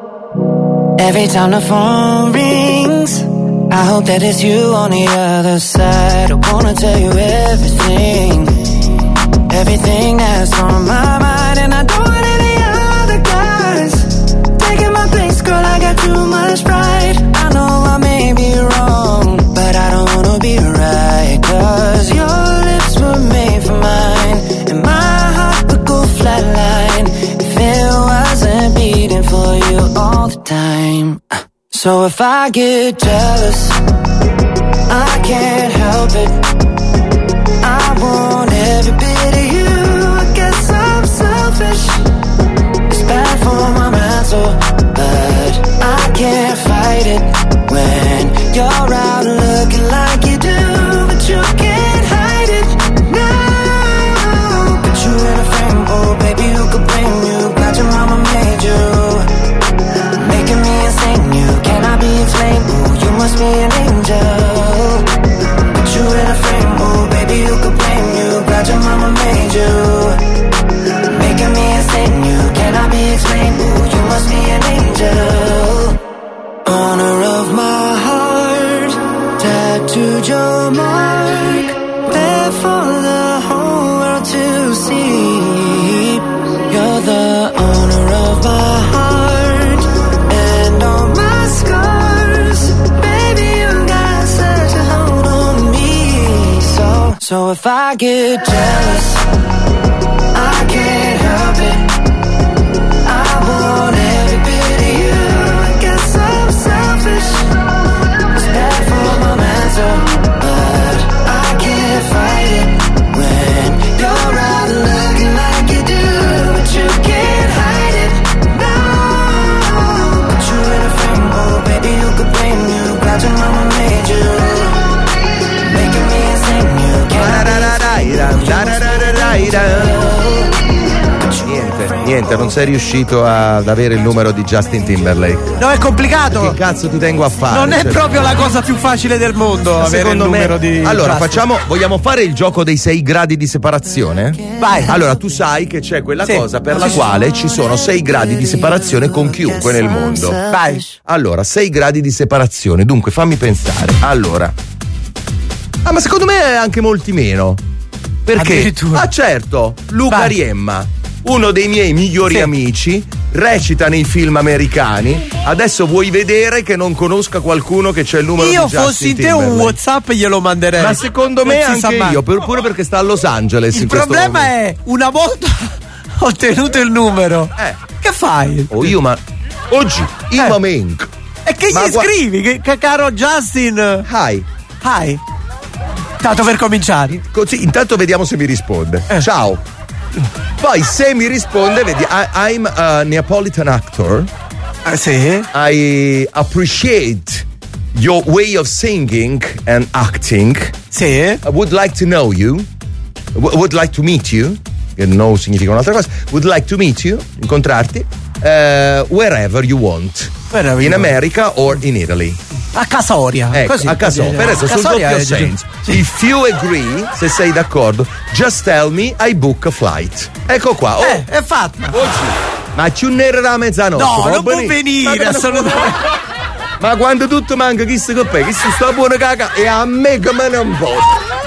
Every time the phone rings, I hope that it's you on the other side. I wanna tell you everything, everything that's on my mind. And I don't want any other guys taking my place, girl, I got too much pride. I know I may be wrong, but I don't wanna be right. Cause your lips were made for mine, and my heart would go flatline if it wasn't beating for you all the time. So if I get jealous, I can't help it. I want every bit of you. I guess I'm selfish. It's bad for my mental, but I can't fight it when you're out looking like you do, but you can't hide it. No, put you in a frame, oh baby, who could blame you? Glad your mama made you, making me insane. You cannot be explained. Ooh, you must be an angel. Put you in a frame, oh baby, who could blame you? Glad your mama made you, making me insane. You cannot be explained. Ooh, you must be an angel. Owner of my heart, tattooed your mark, there for the whole world to see. You're the owner of my heart and all my scars. Baby, you got such a hold on me. So, so if I get jealous, I can't help it. I want every bit of you. I guess I'm selfish. It's bad for my mental, but I can't fight it when you're out looking like you do, but you can't hide it. No, put you in a frame, oh baby, who could blame you? Glad your mama made you, making me insane. You can't Niente, niente, non sei riuscito ad avere il numero di Justin Timberlake. No, è complicato. Che cazzo ti tengo a fare? Non è Cioè, proprio la cosa più facile del mondo avere il secondo me- numero di. Allora, Justin. facciamo. Vogliamo fare il gioco dei sei gradi di separazione? Vai. Allora, tu sai che c'è quella Sì. cosa per la quale ci sono sei gradi di separazione con chiunque nel mondo. Vai. Allora, sei gradi di separazione. Dunque, fammi pensare. Allora. Ah, ma secondo me è anche molti meno. Perché? Addirittura. Ah, certo, Luca Vai. Riemma, uno dei miei migliori Sì. amici, recita nei film americani. Adesso vuoi vedere che non conosca qualcuno che c'è il numero Io di Justin fossi te Timberlake? un WhatsApp glielo manderei. Ma secondo Non me si sa anche mai. io, per- pure perché sta a Los Angeles. Il in questo problema momento. è una volta ottenuto il numero. Eh. Che fai? Oh, io ma oggi il Eh. momento E che gli Ma gua- scrivi? Che, che caro Justin? Hi. Hi. Tanto per cominciare. Così, intanto vediamo se mi risponde. Eh. Ciao. Poi se mi risponde, vedi, I, I'm a Neapolitan actor. Ah, sì? I appreciate your way of singing and acting. Sì. I would like to know you. W- would like to meet you. Che no significa un'altra cosa. Would like to meet you, incontrarti. Uh, wherever you want. Wherever in you America want. Or in Italy. A Casoria. Ecco, Così, a Casoria. Per adesso sul Casoria doppio è- senso. If you agree, se sei d'accordo, just tell me I book a flight. Ecco qua. Oh, Eh, è fatta. ma ci un'era da mezzanotte. No, può non può venire? venire, Ma- assolutamente. Ma quando tutto manca, chi se copè? Chi si sta buona caca e a me che me ne importa.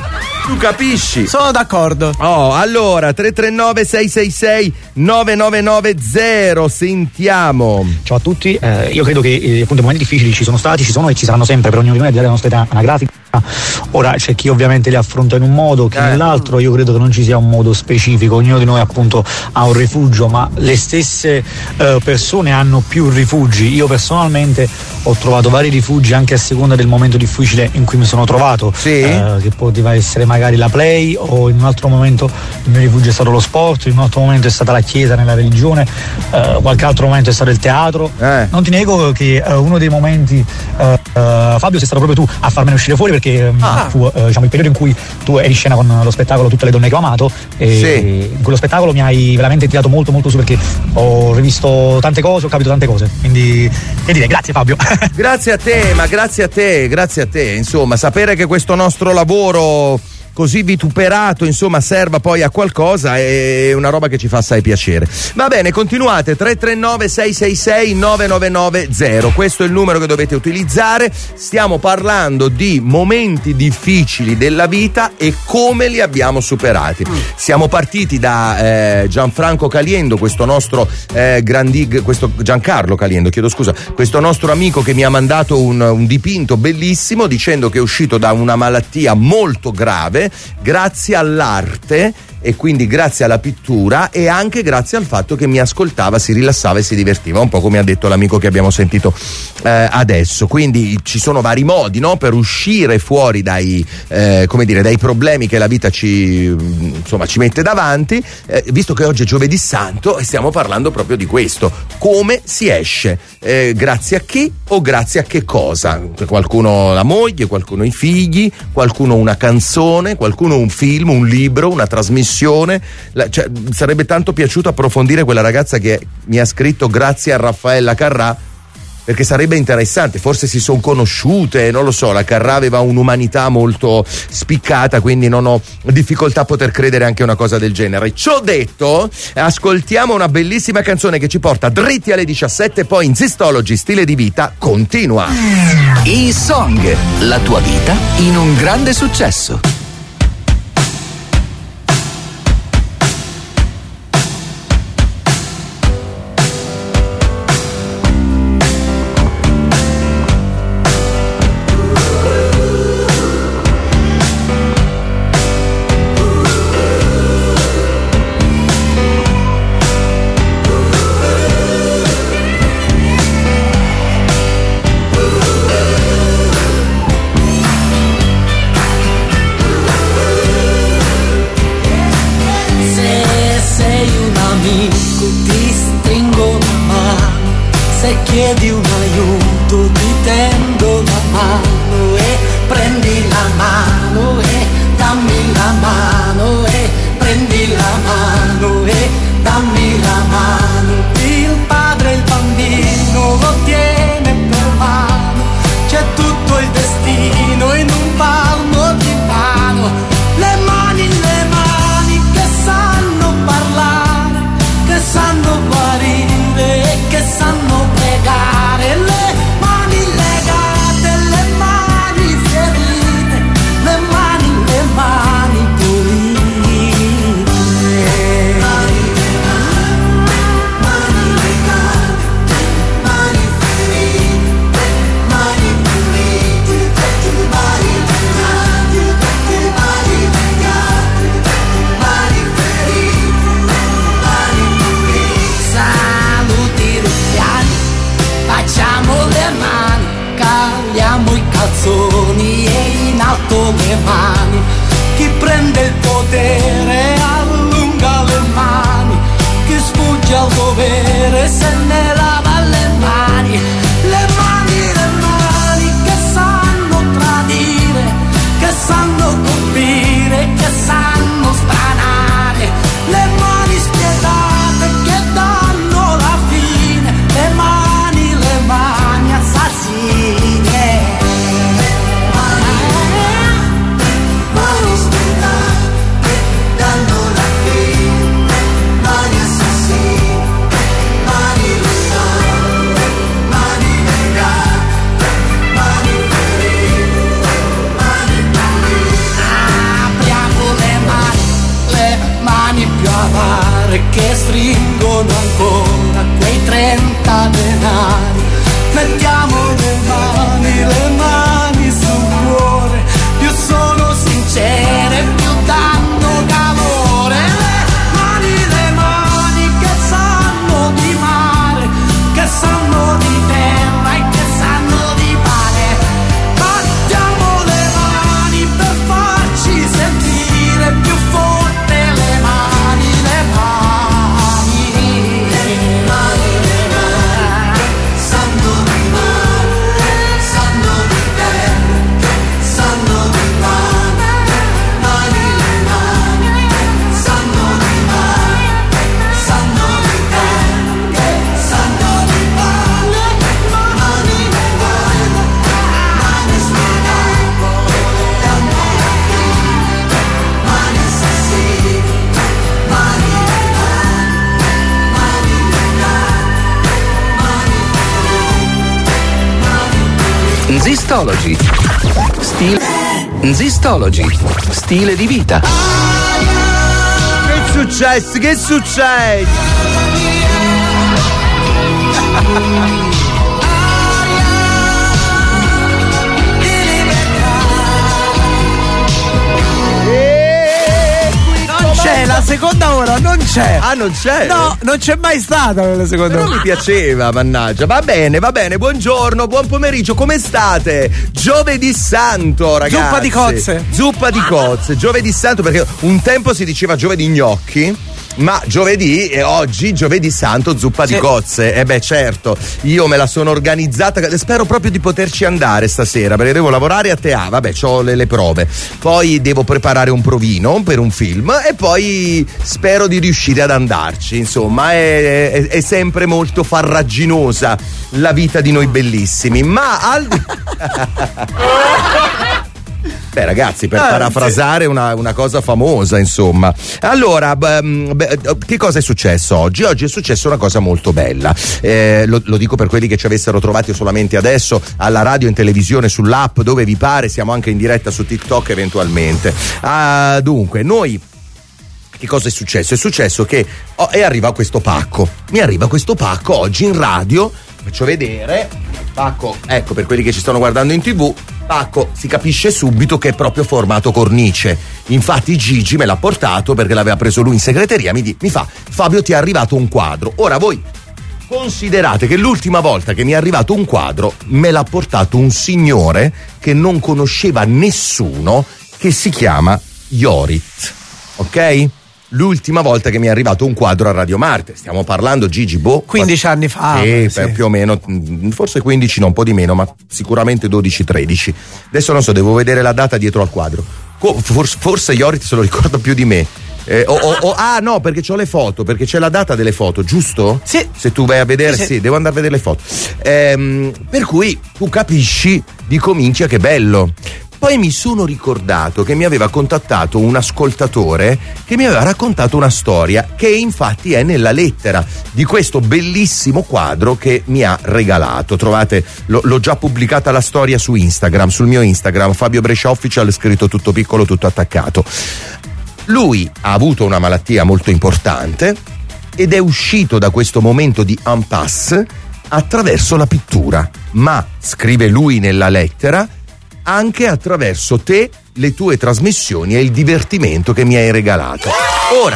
Tu capisci? Sono d'accordo. Oh, allora, tre tre nove sei sei sei nove nove nove zero, sentiamo. Ciao a tutti, eh, io credo che eh, appunto momenti difficili ci sono stati, ci sono e ci saranno sempre per ognuno di noi della nostra età anagrafica. Ora c'è chi ovviamente li affronta in un modo, chi Eh. nell'altro. Io credo che non ci sia un modo specifico, ognuno di noi appunto ha un rifugio, ma le stesse eh, persone hanno più rifugi. Io personalmente ho trovato vari rifugi anche a seconda del momento difficile in cui mi sono trovato, Sì. eh, che poteva essere magari la play, o in un altro momento il mio rifugio è stato lo sport, in un altro momento è stata la chiesa nella religione, eh, qualche altro momento è stato il teatro. Eh. Non ti nego che eh, uno dei momenti eh, eh, Fabio sei stato proprio tu a farmene uscire fuori, perché ehm, Ah. fu eh, diciamo il periodo in cui tu eri in scena con lo spettacolo Tutte le donne che ho amato, e Sì. in quello spettacolo mi hai veramente tirato molto molto su, perché ho rivisto tante cose, ho capito tante cose, quindi che dire, grazie Fabio. Grazie a te, ma grazie a te, grazie a te. Insomma, sapere che questo nostro lavoro così vituperato, insomma, serva poi a qualcosa è una roba che ci fa assai piacere. Va bene, continuate. Tre tre nove sei sei sei nove nove nove zero, questo è il numero che dovete utilizzare. Stiamo parlando di momenti difficili della vita e come li abbiamo superati. Siamo partiti da eh, Gianfranco Caliendo, questo nostro eh, grandi, questo Giancarlo Caliendo, chiedo scusa, questo nostro amico che mi ha mandato un, un dipinto bellissimo dicendo che è uscito da una malattia molto grave grazie all'arte, e quindi grazie alla pittura e anche grazie al fatto che mi ascoltava, si rilassava e si divertiva, un po' come ha detto l'amico che abbiamo sentito eh, adesso. Quindi ci sono vari modi, no, per uscire fuori dai eh, come dire, dai problemi che la vita ci insomma ci mette davanti, eh, visto che oggi è giovedì santo e stiamo parlando proprio di questo, come si esce, eh, grazie a chi o grazie a che cosa. Qualcuno la moglie, qualcuno i figli, qualcuno una canzone, qualcuno un film, un libro, una trasmissione. La, cioè, sarebbe tanto piaciuto approfondire quella ragazza che mi ha scritto grazie a Raffaella Carrà, perché sarebbe interessante, forse si sono conosciute, non lo so, la Carrà aveva un'umanità molto spiccata, quindi non ho difficoltà a poter credere anche a una cosa del genere. Ciò detto, ascoltiamo una bellissima canzone che ci porta dritti alle diciassette, poi in Zistology, stile di vita, continua. E-Song, la tua vita in un grande successo. Ooh. Zistology. Stile. Zistology. Stile di vita. Che è successo? Che è successo? C'è la seconda ora, non c'è. Ah, non c'è? No, non c'è mai stata quella seconda Però ora. mi piaceva, mannaggia. Va bene, va bene. Buongiorno, buon pomeriggio. Come state? Giovedì Santo, ragazzi. Zuppa di cozze. Zuppa di cozze. Giovedì Santo, perché un tempo si diceva giovedì gnocchi. Ma giovedì e oggi giovedì santo zuppa sì. di cozze. E beh, certo, io me la sono organizzata. Spero proprio di poterci andare stasera, perché devo lavorare a T A. Vabbè, c'ho le, le prove. Poi devo preparare un provino per un film e poi spero di riuscire ad andarci. Insomma, è, è, è sempre molto farraginosa la vita di noi bellissimi. Ma al Beh, ragazzi, per parafrasare una, una cosa famosa, insomma. Allora, beh, che cosa è successo oggi? Oggi è successa una cosa molto bella. Eh, lo, lo dico per quelli che ci avessero trovati solamente adesso alla radio, in televisione, sull'app, dove vi pare. Siamo anche in diretta su TikTok eventualmente. Ah, dunque, noi. Che cosa è successo? È successo che oh, e arriva questo pacco. Mi arriva questo pacco oggi in radio. Faccio vedere. Pacco, ecco, per quelli che ci stanno guardando in TV. Pacco, si capisce subito che è proprio formato cornice. Infatti Gigi me l'ha portato perché l'aveva preso lui in segreteria. Mi, di, mi fa: Fabio, ti è arrivato un quadro. Ora voi considerate che l'ultima volta che mi è arrivato un quadro me l'ha portato un signore che non conosceva nessuno, che si chiama Jorit. Ok? L'ultima volta che mi è arrivato un quadro a Radio Marte, stiamo parlando, Gigi, boh, quindici anni fa. Eh, sì. Più o meno, forse quindici, no, un po' di meno, ma sicuramente dodici tredici. Adesso non so, devo vedere la data dietro al quadro. Forse, forse Jorit se lo ricorda più di me. Eh, o, o, o, ah no, perché c'ho le foto, perché c'è la data delle foto, giusto? Sì. Se tu vai a vedere, sì, sì. sì devo andare a vedere le foto. Ehm, per cui tu capisci, dico minchia che bello. Poi mi sono ricordato che mi aveva contattato un ascoltatore che mi aveva raccontato una storia che infatti è nella lettera di questo bellissimo quadro che mi ha regalato. Trovate, lo, l'ho già pubblicata la storia su Instagram, sul mio Instagram, Fabio Brescia Official, scritto tutto piccolo, tutto attaccato. Lui ha avuto una malattia molto importante ed è uscito da questo momento di impasse attraverso la pittura, ma, scrive lui nella lettera, anche attraverso te, le tue trasmissioni e il divertimento che mi hai regalato. Ora,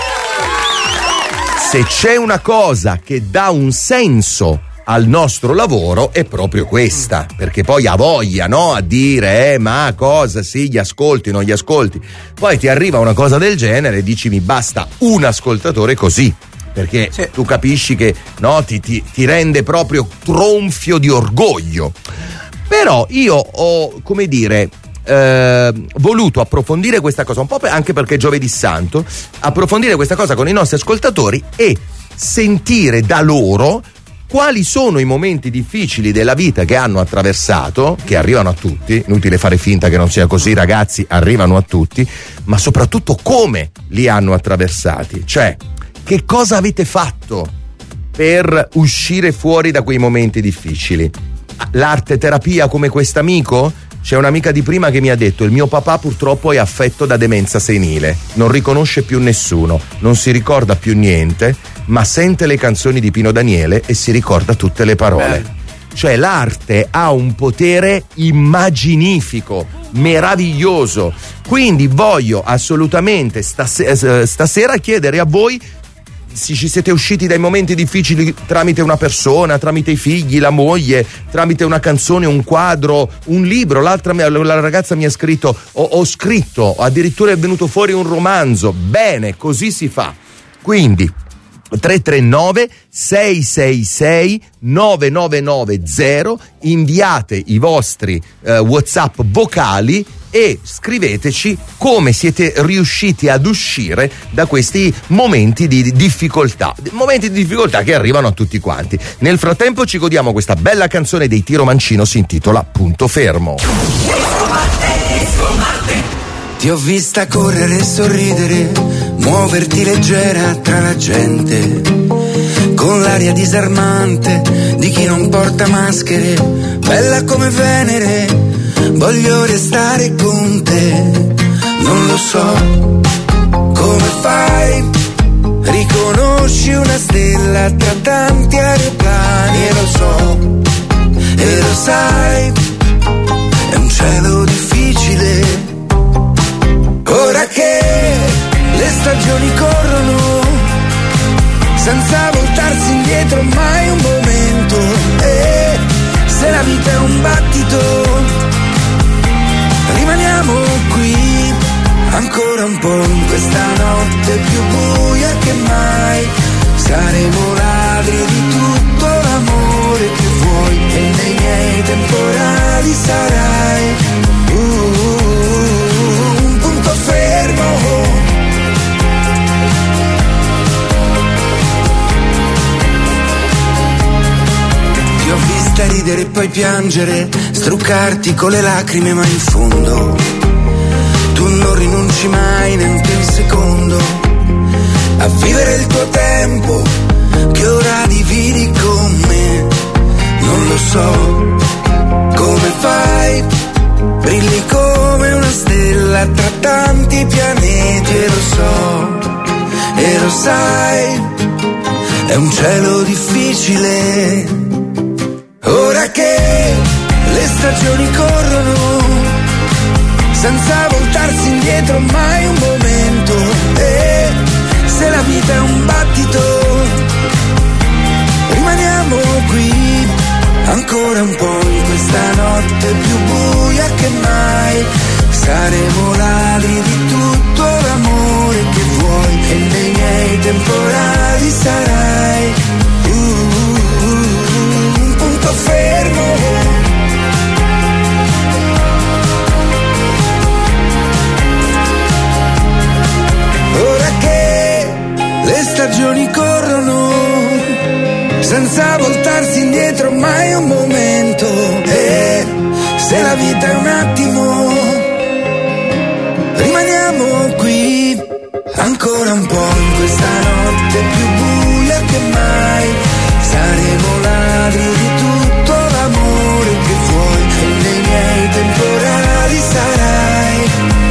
se c'è una cosa che dà un senso al nostro lavoro è proprio questa, perché poi ha voglia, no? A dire, eh, ma cosa, sì, gli ascolti, non gli ascolti. Poi ti arriva una cosa del genere e dici, mi basta un ascoltatore così. Perché sì. tu capisci che, no, ti, ti, ti rende proprio tronfio di orgoglio. Però io ho, come dire, eh, voluto approfondire questa cosa, un po' per, anche perché è giovedì santo, approfondire questa cosa con i nostri ascoltatori e sentire da loro quali sono i momenti difficili della vita che hanno attraversato, che arrivano a tutti, inutile fare finta che non sia così, ragazzi, arrivano a tutti, ma soprattutto come li hanno attraversati, cioè che cosa avete fatto per uscire fuori da quei momenti difficili. L'arte terapia come quest'amico? C'è un'amica di prima che mi ha detto: il mio papà purtroppo è affetto da demenza senile, non riconosce più nessuno, non si ricorda più niente, ma sente le canzoni di Pino Daniele e si ricorda tutte le parole. Beh. Cioè l'arte ha un potere immaginifico, meraviglioso. Quindi voglio assolutamente stasera, stasera chiedere a voi se ci siete usciti dai momenti difficili tramite una persona, tramite i figli, la moglie, tramite una canzone, un quadro, un libro. L'altra la ragazza mi ha scritto: ho, ho scritto, addirittura è venuto fuori un romanzo. Bene, così si fa. Quindi tre tre nove sei sei sei nove nove nove zero, inviate i vostri eh, WhatsApp vocali e scriveteci come siete riusciti ad uscire da questi momenti di difficoltà, momenti di difficoltà che arrivano a tutti quanti. Nel frattempo ci godiamo questa bella canzone dei Tiro Mancino, si intitola Punto Fermo. Ti ho vista correre e sorridere, muoverti leggera tra la gente, con l'aria disarmante di chi non porta maschere, bella come Venere, voglio restare con te. Non lo so come fai, riconosci una stella tra tanti aeroplani, e lo so, e lo sai, è un cielo difficile. Ora che le stagioni corrono senza voltarsi indietro mai un momento, e se la vita è un battito rimaniamo qui ancora un po' in questa notte più buia che mai. Saremo ladri di tutto l'amore che vuoi, e nei miei temporali sarai uh, un punto fermo. Ti ho vista ridere e poi piangere, struccarti con le lacrime, ma in fondo tu non rinunci mai neanche un secondo a vivere il tuo tempo che ora dividi con me. Non lo so come fai, brilli come una stella tra tanti pianeti, e lo so, e lo sai, è un cielo difficile. Ora che le stagioni corrono senza voltarsi indietro mai un momento, e se la vita è un battito rimaniamo qui ancora un po' in questa notte più buia che mai. Saremo ladri di tutto l'amore che vuoi, e nei miei temporali sarai uh, uh, uh, un punto fermo. Le stagioni corrono senza voltarsi indietro mai un momento, e se la vita è un attimo rimaniamo qui ancora un po' in questa notte più buia che mai. Saremo ladri di tutto l'amore che vuoi, e nei miei temporali sarai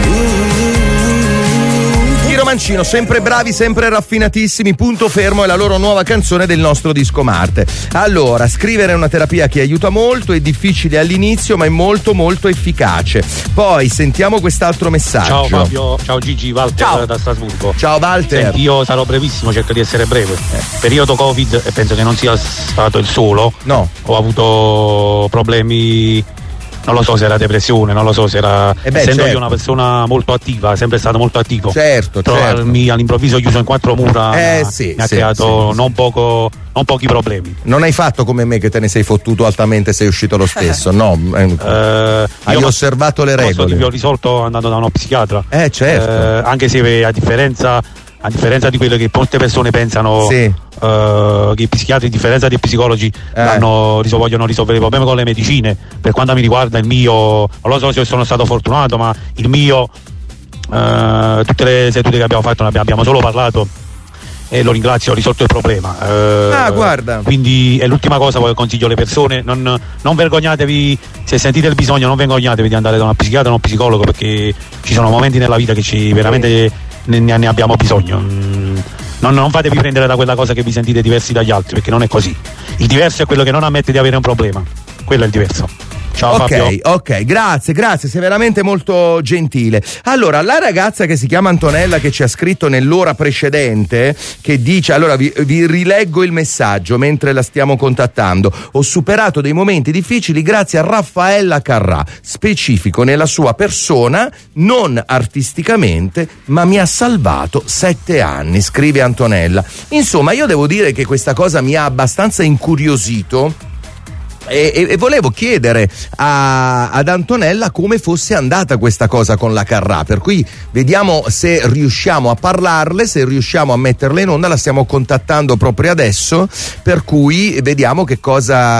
Mancino, sempre bravi, sempre raffinatissimi. Punto fermo è la loro nuova canzone del nostro disco Marte. Allora, scrivere è una terapia che aiuta molto, è difficile all'inizio ma è molto molto efficace. Poi sentiamo quest'altro messaggio. Ciao Fabio, ciao Gigi, Walter ciao. Da Strasburgo. Ciao Walter. Senti, io sarò brevissimo, cerco di essere breve. Eh. Periodo Covid, e penso che non sia stato il solo. No. Ho avuto problemi, non lo so se era depressione, non lo so se era eh beh, essendo certo. io una persona molto attiva, sempre stato molto attivo. Certo, trovarmi certo. all'improvviso chiuso in quattro mura eh, sì, mi ha sì, creato sì, non sì. poco non pochi problemi. Non hai fatto come me che te ne sei fottuto altamente, sei uscito lo stesso, no? Eh, hai io osservato le regole. Posso, ho risolto andando da uno psichiatra. Eh certo. Eh, anche se a differenza a differenza di quello che molte persone pensano, sì. uh, che i psichiatri, a differenza dei psicologi, eh. hanno, vogliono risolvere i problemi con le medicine. Per quanto mi riguarda, il mio, non lo so se sono stato fortunato, ma il mio, uh, tutte le sedute che abbiamo fatto, abbiamo solo parlato e lo ringrazio, ho risolto il problema. Uh, ah, guarda. Quindi è l'ultima cosa che consiglio alle persone, non, non vergognatevi, se sentite il bisogno, non vergognatevi di andare da una psichiatra o uno psicologo, perché ci sono momenti nella vita che ci veramente ne, ne abbiamo bisogno. Non, non fatevi prendere da quella cosa che vi sentite diversi dagli altri, perché non è così. Il diverso è quello che non ammette di avere un problema, quello è il diverso. Ciao ok, Fabio. ok, grazie, grazie, sei veramente molto gentile. Allora, la ragazza che si chiama Antonella, che ci ha scritto nell'ora precedente, che dice, allora vi, vi rileggo il messaggio mentre la stiamo contattando: ho superato dei momenti difficili grazie a Raffaella Carrà, specifico nella sua persona, non artisticamente, ma mi ha salvato sette anni, scrive Antonella. Insomma, io devo dire che questa cosa mi ha abbastanza incuriosito. E, e, e volevo chiedere a, ad Antonella come fosse andata questa cosa con la Carrà, per cui vediamo se riusciamo a parlarle, se riusciamo a metterle in onda. La stiamo contattando proprio adesso, per cui vediamo che cosa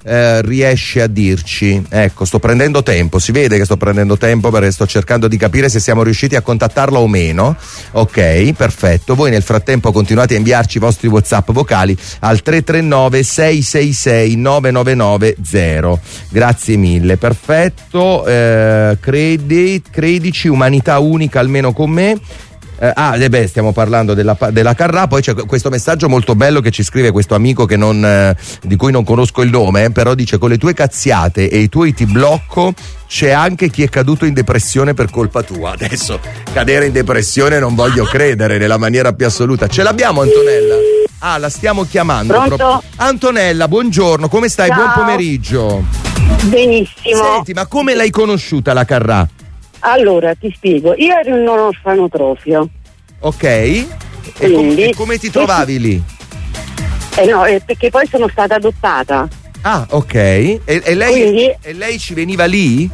eh, riesce a dirci? Ecco, sto prendendo tempo, si vede che sto prendendo tempo perché sto cercando di capire se siamo riusciti a contattarla o meno. Ok, perfetto. Voi nel frattempo continuate a inviarci i vostri WhatsApp vocali al tre tre nove sei sei sei nove nove nove zero. Grazie mille, perfetto. Eh, credi, credici, umanità unica almeno con me. Eh, ah, eh beh, stiamo parlando della, della Carrà. Poi c'è questo messaggio molto bello che ci scrive questo amico che non, eh, di cui non conosco il nome, eh, però dice: con le tue cazziate e i tuoi ti blocco c'è anche chi è caduto in depressione per colpa tua. Adesso cadere in depressione non voglio credere nella maniera più assoluta. Ce l'abbiamo Antonella? Ah, la stiamo chiamando. Pronto? Proprio. Antonella, buongiorno, come stai? Ciao. Buon pomeriggio. Benissimo. Senti, ma come l'hai conosciuta la Carrà? Allora, ti spiego. Io ero in un orfanotrofio. Ok. E, Quindi, com- e come ti trovavi lì? Eh no, eh, perché poi sono stata adottata. Ah, ok. E, e, lei, Quindi- e lei ci veniva lì?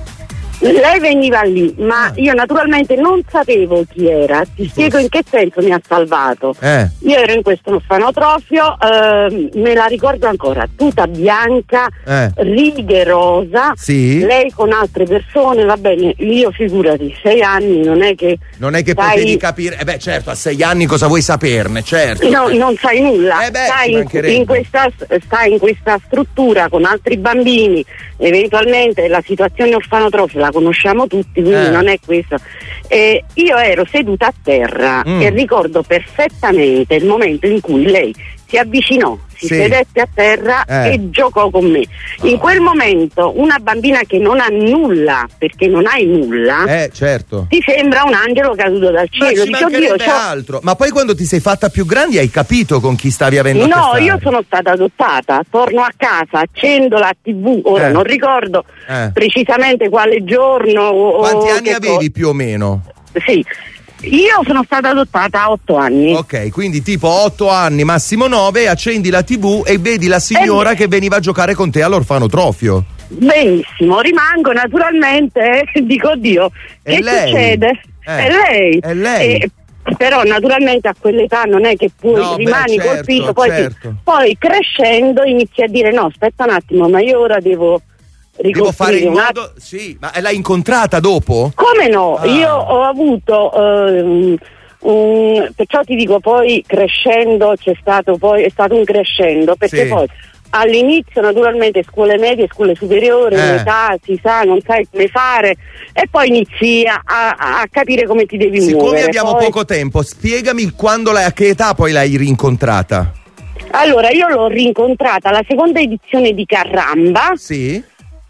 Lei veniva lì, ma io naturalmente non sapevo chi era. Ti spiego in che senso mi ha salvato. Eh. Io ero in questo orfanotrofio, eh, me la ricordo ancora, tuta bianca, Eh. righe rosa, Sì. lei con altre persone, va bene, io figurati, sei anni, non è che... Non è che sai- potevi capire. Eh beh, certo, a sei anni cosa vuoi saperne, certo. No, non sai nulla, Eh beh, stai, ci in, mancherebbe. in questa, stai in questa struttura con altri bambini, eventualmente la situazione orfanotrofio la conosciamo tutti, quindi Eh. non è questo. Eh, io ero seduta a terra Mm. e ricordo perfettamente il momento in cui lei si avvicinò, si Sì. sedette a terra Eh. e giocò con me. In quel momento una bambina che non ha nulla, perché non hai nulla, Eh, certo. ti sembra un angelo caduto dal Ma cielo. ci Dici, oddio, mancherebbe c'ho- altro. Ma poi quando ti sei fatta più grande hai capito con chi stavi avendo a che No, fare? io sono stata adottata, torno a casa, accendo la tivù, ora Eh. non ricordo Eh. precisamente quale giorno o Quanti o anni che avevi più o meno? co- Sì, io sono stata adottata a otto anni. Ok, quindi tipo otto anni, massimo nove, accendi la tivù e vedi la signora Eh. che veniva a giocare con te all'orfanotrofio. Benissimo, rimango naturalmente, eh, dico oddio, È che lei? succede? Eh, È lei. è lei. Eh, però naturalmente a quell'età non è che puoi, No, beh, rimani certo, colpito, poi, ti- certo. poi crescendo inizi a dire no, aspetta un attimo, ma io ora devo Devo fare ricostruire in un attimo. modo. Sì, ma l'hai incontrata dopo? Come no? Ah. Io ho avuto, ehm, un- perciò ti dico poi crescendo c'è stato poi, è stato un crescendo, perché Sì. poi all'inizio naturalmente scuole medie, scuole superiori, Eh. un'età, si sa, non sai come fare e poi inizi a, a- a capire come ti devi Siccome muovere. abbiamo Poi- poco tempo, spiegami quando l'hai, a che età poi l'hai rincontrata? Allora, io l'ho rincontrata alla seconda edizione di Carramba. Sì.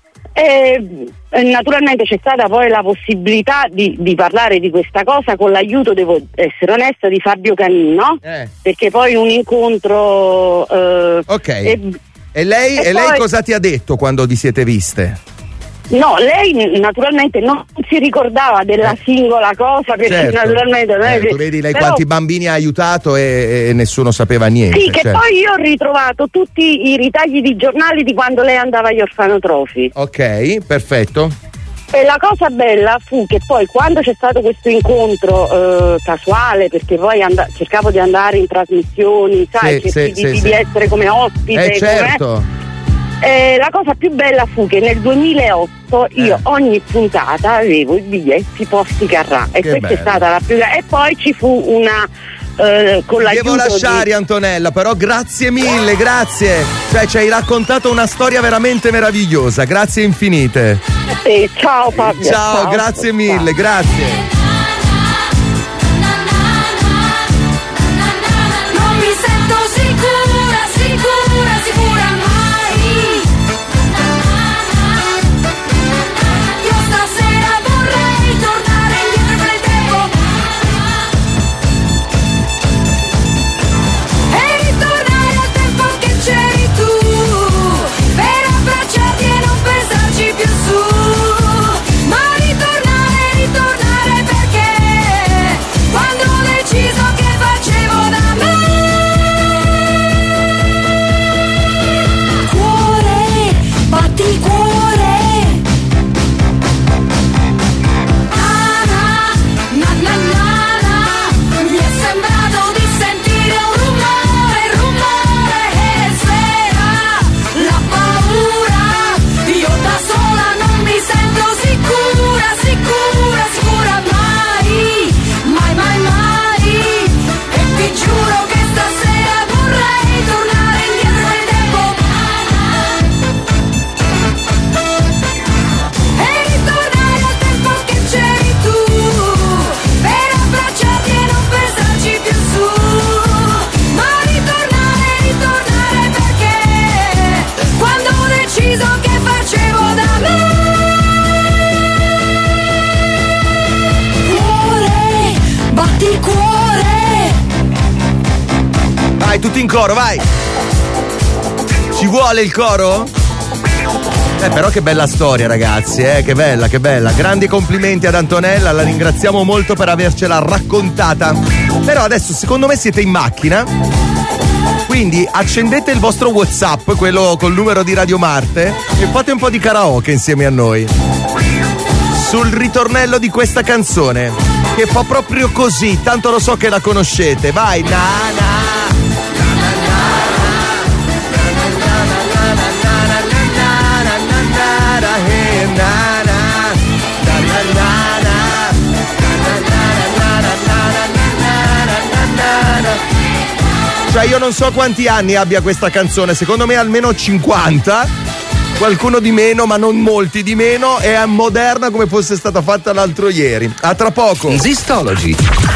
E, e naturalmente c'è stata poi la possibilità di, di parlare di questa cosa con l'aiuto, devo essere onesta, di Fabio Canino, Eh. perché poi un incontro... eh, Ok. e- E lei, e e lei poi- cosa ti ha detto quando vi siete viste? no, lei n- naturalmente non si ricordava della singola cosa, perché Certo. naturalmente... non è Eh, che- tu vedi lei però- quanti bambini ha aiutato e, e nessuno sapeva niente. Sì, che cioè. poi io ho ritrovato tutti i ritagli di giornali di quando lei andava agli orfanotrofi. Ok, perfetto. E la cosa bella fu che poi quando c'è stato questo incontro eh, casuale, perché poi and- cercavo di andare in trasmissioni, sai, Sì, cerchi sì, di, sì, di sì. essere come ospite, Eh certo. com'è? Eh, la cosa più bella fu che nel duemilaotto io Eh. ogni puntata avevo i biglietti posti Carrà e Che questa bello. è stata la più e poi ci fu una eh, con l'aiuto Devo lasciare di... Antonella, però grazie mille, grazie. Cioè ci hai raccontato una storia veramente meravigliosa, grazie infinite. Eh, ciao Fabio. Ciao, grazie mille, grazie. Non mi sento sicura, sicura, sicura mai. Io stasera vorrei tornare indietro nel tempo e ritornare al tempo che c'eri tu, per abbracciarti e non pensarci più su, ma ritornare, ritornare per tutti in coro, vai. Ci vuole il coro? Eh, però che bella storia, ragazzi, eh, che bella, che bella. Grandi complimenti ad Antonella, la ringraziamo molto per avercela raccontata. Però adesso, secondo me, siete in macchina, quindi accendete il vostro WhatsApp, quello col numero di Radio Marte, e fate un po' di karaoke insieme a noi sul ritornello di questa canzone, che fa proprio così, tanto lo so che la conoscete. Vai, na na. Cioè io non so quanti anni abbia questa canzone, secondo me almeno cinquanta, qualcuno di meno, ma non molti di meno, è moderna come fosse stata fatta l'altro ieri. A tra poco. Zistology.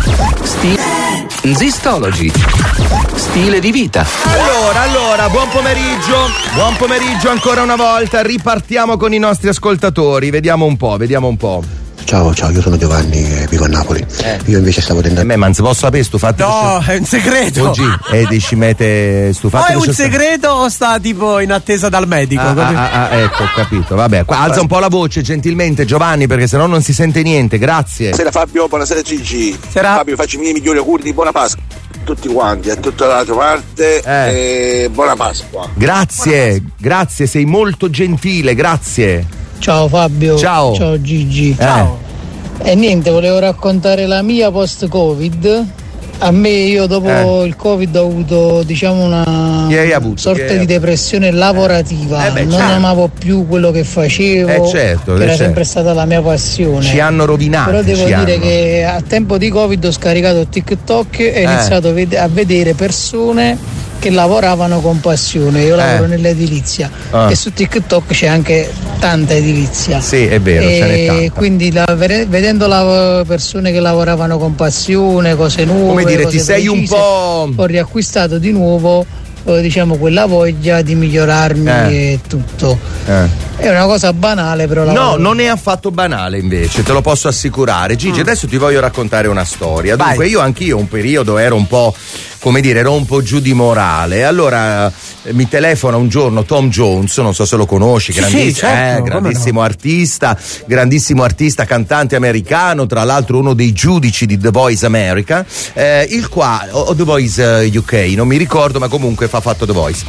Sti- Zistology. Stile di vita. Allora, allora, buon pomeriggio, buon pomeriggio ancora una volta, ripartiamo con i nostri ascoltatori, vediamo un po', vediamo un po'. Ciao, ciao, io sono Giovanni e vivo a Napoli. Eh. Io invece stavo tentando. Eh, ma non si può sapere, stufate. No, è un segreto. Oggi e eh, ci mette stufate. O è un segreto o sta tipo in attesa dal medico? Ah, ah, ah, ecco, ho capito. Vabbè, qua alza un po' la voce gentilmente, Giovanni, perché sennò non si sente niente. Grazie. Buonasera Fabio, buonasera Gigi. Sera. Fabio, faccio i miei migliori auguri di buona Pasqua a tutti quanti, a tutta la tua parte. Eh. E buona Pasqua. Grazie, buona Pasqua. Grazie, sei molto gentile, grazie. Ciao Fabio. Ciao. Ciao Gigi. Ciao. E niente, volevo raccontare la mia post-Covid. A me, io dopo eh. il Covid ho avuto, diciamo, una avuto? sorta di depressione lavorativa. Eh beh, non certo. amavo più quello che facevo, eh certo, che era certo. sempre stata la mia passione. Ci hanno rovinato. Però devo dire hanno. che a tempo di Covid ho scaricato TikTok e ho eh. iniziato a, ved- a vedere persone che lavoravano con passione. Io lavoro eh. nell'edilizia ah. e su TikTok c'è anche tanta edilizia. Sì, è vero, e ce n'è tanta. quindi la, vedendo la, persone che lavoravano con passione, cose nuove, come dire, cose ti sei precise, un po'. Ho riacquistato di nuovo, eh, diciamo, quella voglia di migliorarmi eh. e tutto. Eh. È una cosa banale, però. No, lavoro. non è affatto banale invece, te lo posso assicurare. Gigi, mm. adesso ti voglio raccontare una storia. Dunque, Vai. io anch'io un periodo ero un po', come dire, ero un po' giù di morale. Allora eh, mi telefona un giorno Tom Jones, non so se lo conosci, sì, grandissimo, sì, certo, eh, grandissimo no? artista, grandissimo artista, cantante americano, tra l'altro uno dei giudici di The Voice America, eh, il qua, o The Voice U K, non mi ricordo, ma comunque fa fatto The Voice.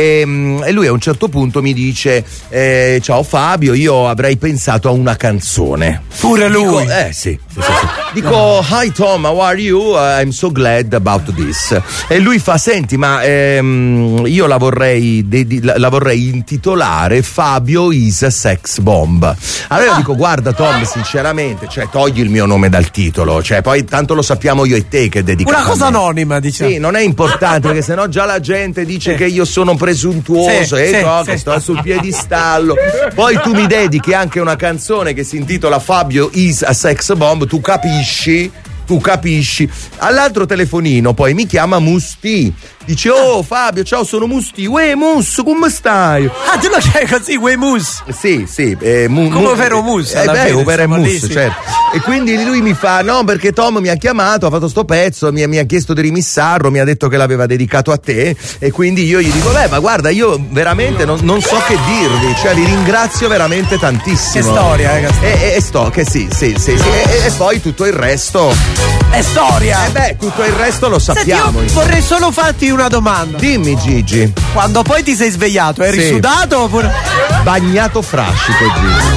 E, e lui a un certo punto mi dice eh, ciao Fabio, io avrei pensato a una canzone. Pure lui? Dico, eh sì, sì, sì, sì. Dico, hi Tom, how are you? Uh, I'm so glad about this. E lui fa, senti, ma ehm, io la vorrei, de- de- la vorrei intitolare Fabio is a sex bomb. Allora io dico, guarda Tom, sinceramente, cioè togli il mio nome dal titolo, cioè poi tanto lo sappiamo io e te che è dedicato. Una cosa anonima, diciamo. Sì, non è importante perché sennò già la gente dice sì. che io sono presuntuoso sì, e sì, no, sì. che sto sul piedistallo. Poi tu mi dedichi anche una canzone che si intitola Fabio is a sex bomb, tu capisci? Tu capisci? All'altro telefonino poi mi chiama Musti. Dice, oh Fabio, ciao, sono Musti. Uè Mus, come stai? Ah, tu lo c'hai così, uè Mus? Sì, sì. Eh, mu, come vero Mus? Eh beh, come vero Mus, lì, sì. certo. E quindi lui mi fa, no, perché Tom mi ha chiamato, ha fatto sto pezzo, mi, mi ha chiesto di rimissarlo, mi ha detto che l'aveva dedicato a te, e quindi io gli dico, beh, ma guarda, io veramente non, non so che dirvi, cioè li ringrazio veramente tantissimo. Che storia, eh, e, e, e sto, che sì, sì, sì, sì. E, e poi tutto il resto è storia. Eh beh, tutto il resto lo sappiamo. Senti, io vorrei solo farti una domanda. Dimmi Gigi. Quando poi ti sei svegliato, eri sì. sudato oppure? Bagnato frascico, Gigi.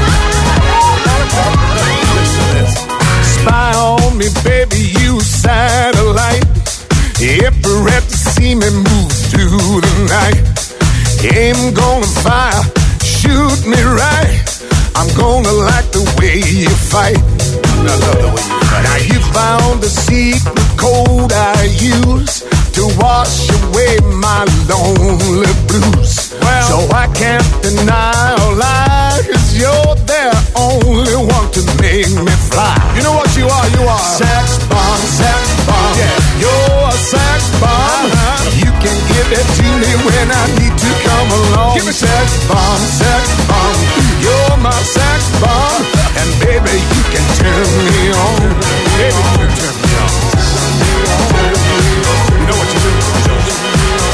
Spy on me, baby, you satellite. Every rep to see me move through the night. Aim gonna fire, shoot me right. I'm gonna like the way you fight. I love the way you fight. Now you found the secret code I use to wash away my lonely blues. Well, so I can't deny or lie, 'cause you're the only one to make me fly. You know what you are? You are sex bomb, sex bomb. Yeah, you're a sex bomb. Uh-huh. You can give it to me when I need to come along. Give me sex bomb, sex bomb. You're my sex bomb, and baby you can turn me on. Baby you can turn me on. You know what you do?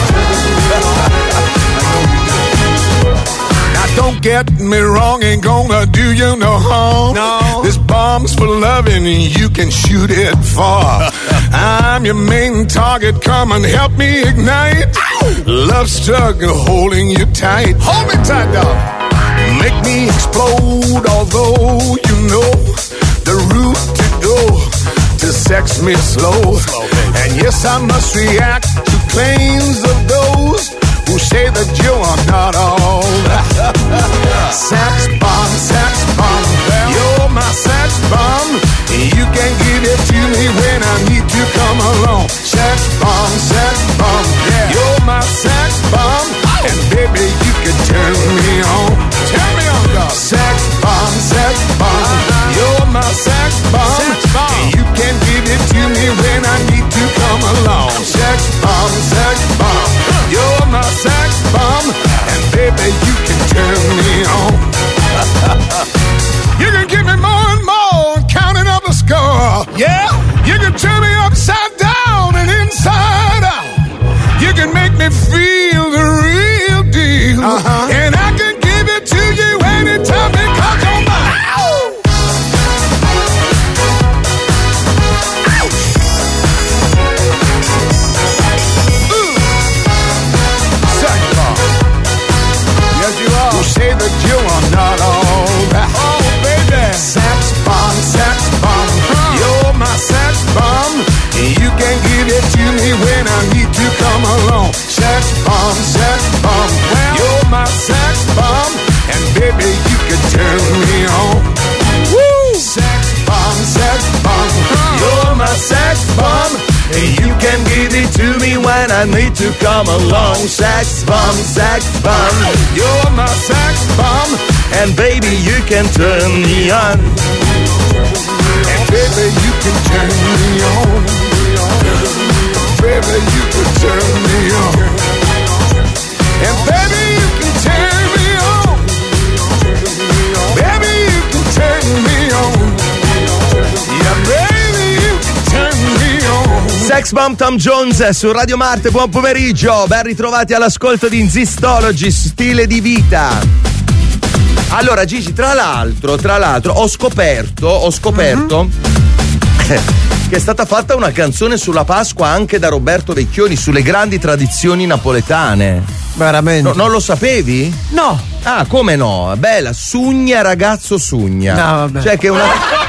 Don't get me wrong, ain't gonna do you no harm. No. This bomb's for loving, you can shoot it far. I'm your main target, come and help me ignite. Ow! Love struggle holding you tight. Hold me tight, dog. Make me explode, although you know the route to go to sex me slow. slow and yes, I must react to claims of those who say that you are not all. Sex bomb, sex bomb, you're my sex bomb. You can give it to me when I need to come along. Sex bomb, sex bomb, yeah. You're my sex bomb, and baby you can turn me on. Turn me on, dog. Sex bomb, sex bomb, you're my sex bomb. Sex bomb. You can give it to me when I need to come along. Sex bomb, sex bomb, you're my sex bomb, and baby you can turn me on. You can give me more and more, counting up a score. Yeah, you can turn me upside down and inside out. You can make me feel the real deal, uh-huh. and I can give it to you anytime because you're mine. Who say that you are not all that. Oh, baby. Sex bomb, sex bomb. Huh. You're my sex bomb. You can give it to me when I need to come along. Sex bomb, sex bomb. Well, you're my sex bomb. And baby, you can turn me on. Woo! Sex bomb, sex bomb. Huh. You're my sex bomb. You can give it to me when I need to come along. Sex bomb, sex bomb. You're my sex bomb. And baby, you can turn me on. And baby, you can turn me on. Baby, you can turn me on. And baby, you can turn me on. Baby, you can turn me on. Yeah, baby, you can turn me on. Sex Bomb Tom Jones su Radio Marte, buon pomeriggio, ben ritrovati all'ascolto di Insistology, stile di vita. Allora Gigi, tra l'altro, tra l'altro ho scoperto, ho scoperto mm-hmm. che è stata fatta una canzone sulla Pasqua anche da Roberto Vecchioni, sulle grandi tradizioni napoletane. Veramente? No, non lo sapevi? No. Ah, come no? Bella, Sugna ragazzo Sugna. No, vabbè. Cioè che una...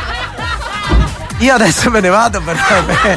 Io adesso me ne vado perché...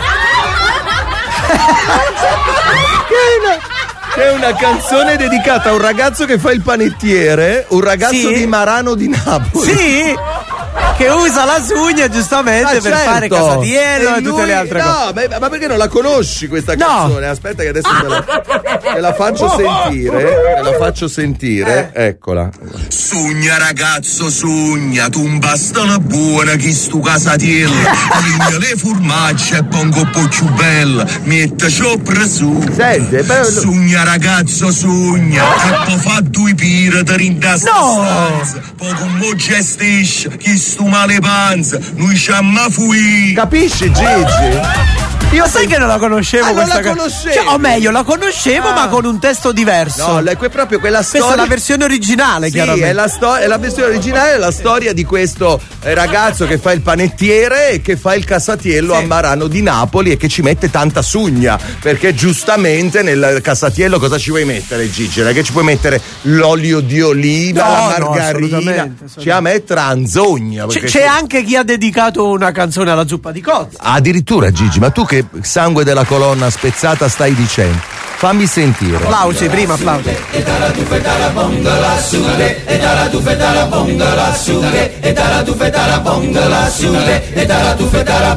Che è una canzone dedicata a un ragazzo che fa il panettiere, un ragazzo sì? di Marano di Napoli. Sì! Che usa la sugna giustamente ah, per certo. fare casatiello e, e tutte le altre no, cose. No, ma perché non la conosci questa no. canzone? Aspetta che adesso te la, te la faccio sentire. Te la faccio sentire. Eh. Eccola. Sugna ragazzo, sugna, tu un bastone buona chi stu casatiello. Ligna le formagge e pongo un po' più bella. Mette sopra su. Senti, però... Sugna ragazzo, sugna. E poi fa due pire te rindasta no. stanza. Poi con mo gestisce chi stu male panza, noi siamo fui. Capisci Gigi? Io sai che non la conoscevo ah, questa non la conoscevo. Cioè, o meglio, la conoscevo ah. ma con un testo diverso. No, è proprio quella storia. Questa è la versione originale, sì, chiaramente. È la, sto- è la versione originale, è la storia di questo ragazzo che fa il panettiere e che fa il casatiello sì. a Marano di Napoli e che ci mette tanta sugna. Perché giustamente nel casatiello cosa ci vuoi mettere, Gigi? Non è che ci puoi mettere l'olio di oliva, no, la margarina. No, assolutamente, assolutamente. Ci ha mettere anzogna. C'è, c'è ci... anche chi ha dedicato una canzone alla zuppa di cozze. Addirittura, Gigi, ma tu che sangue della colonna spezzata stai dicendo? Fammi sentire. Applausi, prima applausi. E dalla tufetta la bonga la sude, e dalla tufetta la bonga la sude, e dalla tufetta la bonga la sude, e dalla tufetta la...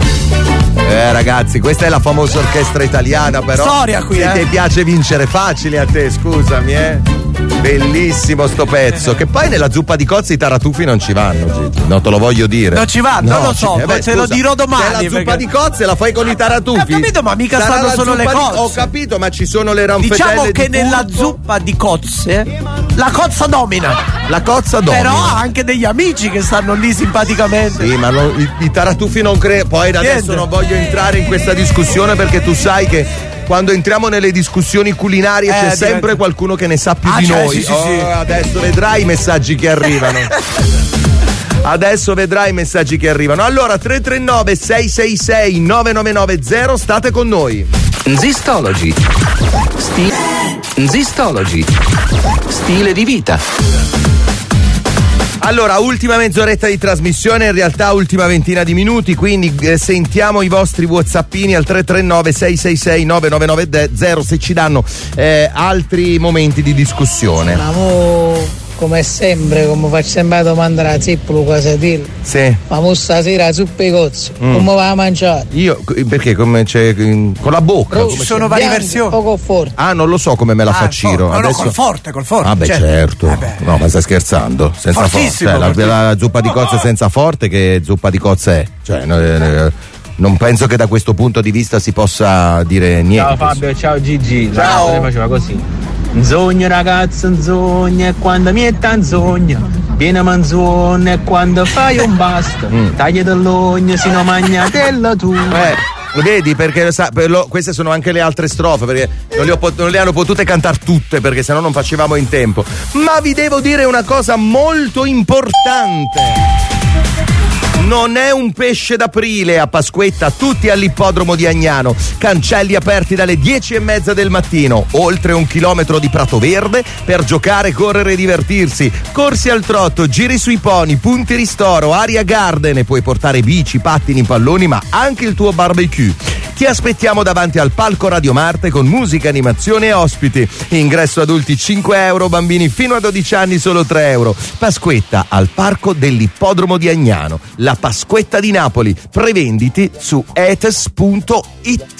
Eh ragazzi, questa è la famosa orchestra italiana, però. Storia qui, se eh. ti piace vincere facile a te, scusami, eh. Bellissimo sto pezzo. Che poi nella zuppa di cozze i taratufi non ci vanno, Gigi. No, te lo voglio dire. Non ci vanno, no, non lo so, ci... eh beh, te lo dirò domani. Se la zuppa perché... di cozze la fai con i taratufi. Ho capito, ma mica Sarà stanno solo le cozze. Di... Ho capito, ma ci sono le ranfetelle. Diciamo che di nella pulpo. zuppa di cozze la cozza domina. La cozza domina. Però ha anche degli amici che stanno lì simpaticamente. Sì, ma non, i, i taratufi non credo. Poi adesso Niente. non voglio entrare in questa discussione perché tu sai che quando entriamo nelle discussioni culinarie Eh, c'è diventa- sempre qualcuno che ne sa più Ah, di cioè, noi. sì, sì, Oh, sì. adesso vedrai i messaggi che arrivano. Adesso vedrai i messaggi che arrivano. Allora, tre tre nove sei sei sei nove nove nove zero, state con noi. Zistology. Sti- Zistology. Stile di vita. Allora, ultima mezz'oretta di trasmissione, in realtà ultima ventina di minuti, quindi eh, sentiamo i vostri whatsappini al tre tre nove sei sei sei nove nove nove zero se ci danno eh, altri momenti di discussione. Ma mo, come sempre, come faccio sempre la domanda alla Zippolo, cosa dire? Sì. Ma mo stasera zuppa e cozzo, Mm. come va a mangiare? Io, perché come c'è con la bocca? Ci come sono c'è? varie versioni. Poco forte. Ah, non lo so come me la Ah, fa Ciro. no, no, Adesso... col forte, col forte. Ah, beh, cioè. certo. No, ma stai scherzando? Senza forte. Fortissimo, Cioè, la, fortissimo. la zuppa di cozze senza forte, che zuppa di cozze è? Cioè, no, eh, non penso che da questo punto di vista si possa dire niente. Ciao Fabio, ciao Gigi. Ciao. La faceva così. Nzogna ragazzo, nzogna, e quando mi è nzogna, viene manzone e quando fai un basta, Mm. taglia dell'ogna, sino magna della tua. Eh, vedi, perché sa, per lo- queste sono anche le altre strofe, perché non le, ho pot- non le hanno potute cantare tutte, perché sennò non facevamo in tempo. Ma vi devo dire una cosa molto importante. Non è un pesce d'aprile a Pasquetta, tutti all'ippodromo di Agnano. Cancelli aperti dalle dieci e mezza del mattino. Oltre un chilometro di prato verde per giocare, correre e divertirsi. Corsi al trotto, giri sui pony, punti ristoro, aria garden e puoi portare bici, pattini, palloni, ma anche il tuo barbecue. Ti aspettiamo davanti al palco Radio Marte con musica, animazione e ospiti. Ingresso adulti cinque euro, bambini fino a dodici anni solo tre euro. Pasquetta al parco dell'ippodromo di Agnano. La Pasquetta di Napoli. Prevenditi su etes punto it.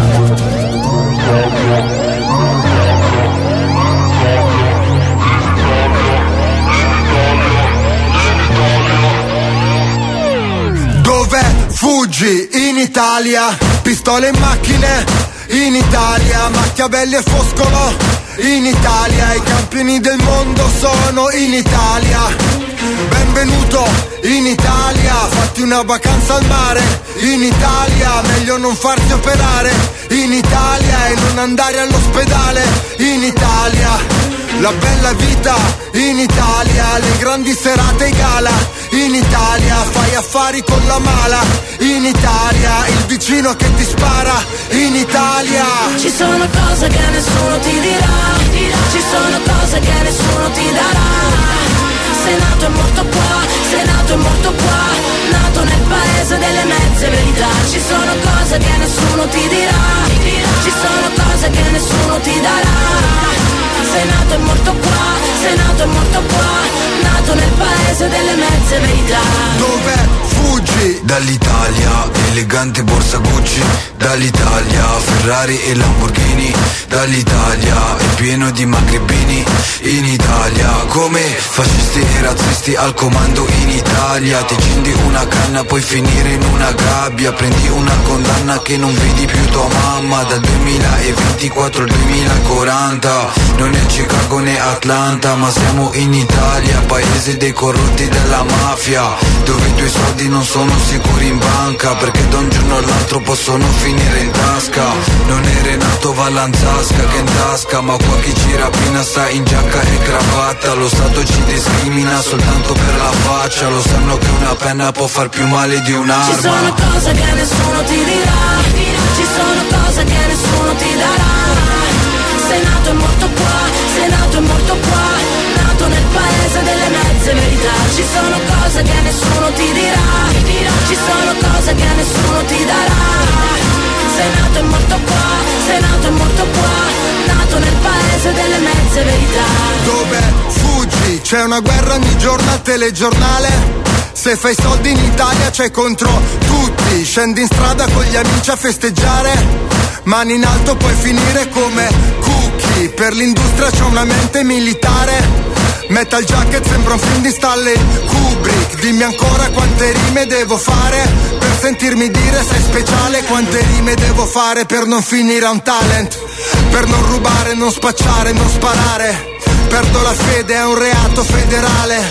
Dov'è? Fuggi in Italia, pistole in macchine in Italia, Machiavelli e Foscolo in Italia, i campioni del mondo sono in Italia. Benvenuto in Italia, fatti una vacanza al mare in Italia, meglio non farsi operare in Italia e non andare all'ospedale in Italia. La bella vita in Italia, le grandi serate e gala in Italia, fai affari con la mala in Italia, il vicino che ti spara in Italia. Ci sono cose che nessuno ti dirà, ci sono cose che nessuno ti darà. Sei nato e morto qua, sei nato e morto qua, nato nel paese delle mezze verità. Ci sono cose che nessuno ti dirà, ci sono cose che nessuno ti darà. Sei nato e morto qua, sei nato e morto qua, nato nel paese delle mezze verità. Dov'è? Fuggi dall'Italia, elegante borsa Gucci dall'Italia, Ferrari e Lamborghini dall'Italia, è pieno di magrebini in Italia, come fascisti e razzisti al comando in Italia. Ti accendi una canna, puoi finire in una gabbia, prendi una condanna che non vedi più tua mamma dal duemilaventiquattro al duemilaquaranta. Non è Chicago né Atlanta, ma siamo in Italia, paese dei corrotti della mafia, dove i tuoi soldi non sono sicuri in banca, perché da un giorno all'altro possono finire in tasca. Non è Renato Vallanzasca che in tasca, ma qua chi ci rapina sta in giacca e cravatta. Lo Stato ci discrimina soltanto per la faccia, lo sanno che una penna può far più male di un'arma. Ci sono cose che nessuno ti dirà, ci sono cose che nessuno ti darà. Sei nato e morto qua, sei nato e morto qua, nato nel paese delle mezze verità. Ci sono cose che nessuno ti dirà, ci sono cose che nessuno ti darà. Sei nato e morto qua, sei nato e morto qua, nato nel paese delle mezze verità. Dov'è? Fuggi, c'è una guerra ogni giorno al telegiornale. Se fai soldi in Italia c'è contro tutti, scendi in strada con gli amici a festeggiare, mani in alto puoi finire come cookie, per l'industria c'è una mente militare. Metal Jacket sembra un film di Stanley Kubrick, dimmi ancora quante rime devo fare per sentirmi dire sei speciale, quante rime devo fare per non finire a un talent, per non rubare, non spacciare, non sparare. Perdo la fede, è un reato federale.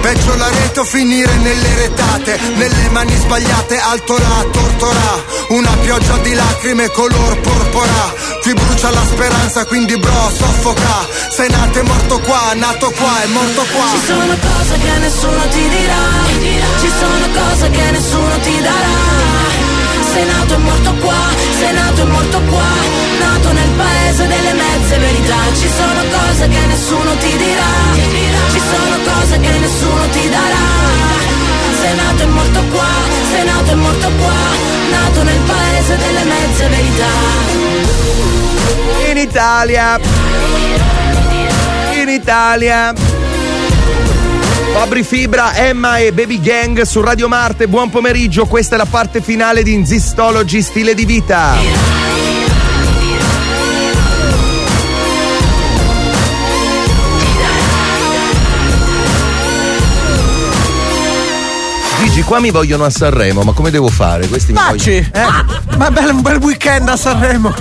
Peggio la rete o finire nelle retate, nelle mani sbagliate, alto là, torto là. Una pioggia di lacrime color porpora. Qui brucia la speranza, quindi bro, soffoca. Sei nato e morto qua, nato qua e morto qua. Ci sono cose che nessuno ti dirà, ci sono cose che nessuno ti darà. Sei nato e morto qua, sei nato e morto qua, nato nel paese delle mezze verità. Ci sono cose che nessuno ti dirà, ci sono cose che nessuno ti darà. Sei nato e morto qua, sei nato e morto qua, nato nel paese delle mezze verità. In Italia, in Italia. Fabri Fibra, Emma e Baby Gang su Radio Marte. Buon pomeriggio, questa è la parte finale di Insistology Stile di Vita. Gigi, qua mi vogliono a Sanremo, ma come devo fare? Questi mi Facci! vogliono... Eh? Ma bello, un bel weekend a Sanremo.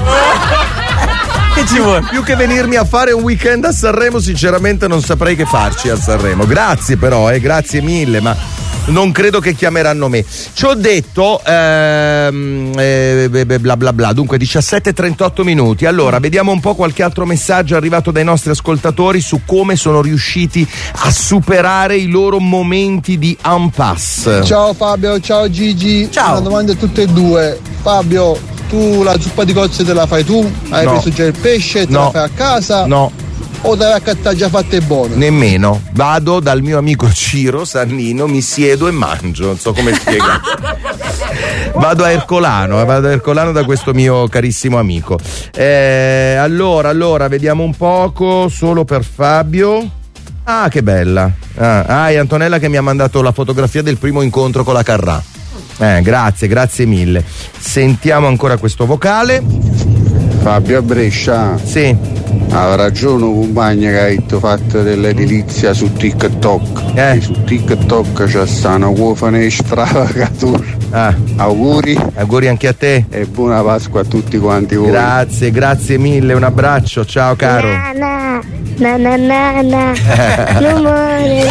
Che ci vuole? Più che venirmi a fare un weekend a Sanremo, sinceramente non saprei che farci a Sanremo. Grazie però, eh, grazie mille, ma non credo che chiameranno me. Ci ho detto ehm, eh, bla bla bla. Dunque diciassette e trentotto minuti. Allora, vediamo un po' qualche altro messaggio arrivato dai nostri ascoltatori su come sono riusciti a superare i loro momenti di impasse. Ciao Fabio, ciao Gigi. Ciao. Una domanda a tutte e due. Fabio, tu la zuppa di cozze te la fai tu? Hai No. preso già il pesce? Te No. la fai a casa? No. O te la accattare già fatte e buone? Nemmeno. Vado dal mio amico Ciro Sannino, mi siedo e mangio, non so come spiegare. Vado a Ercolano, eh, vado a Ercolano da questo mio carissimo amico. Eh, allora, allora, vediamo un poco, solo per Fabio. Ah, che bella. Ah, ah, è Antonella che mi ha mandato la fotografia del primo incontro con la Carrà. Eh, grazie, grazie mille. Sentiamo ancora questo vocale. Fabio a Brescia. Sì. Ha ragione un compagno che ha detto fatto dell'edilizia su TikTok. Eh. E su TikTok c'è sta una cuofane stravacatura. Ah. Auguri. Auguri anche a te. E buona Pasqua a tutti quanti voi. Grazie, grazie mille, un abbraccio, ciao caro. Na na na na na l'umore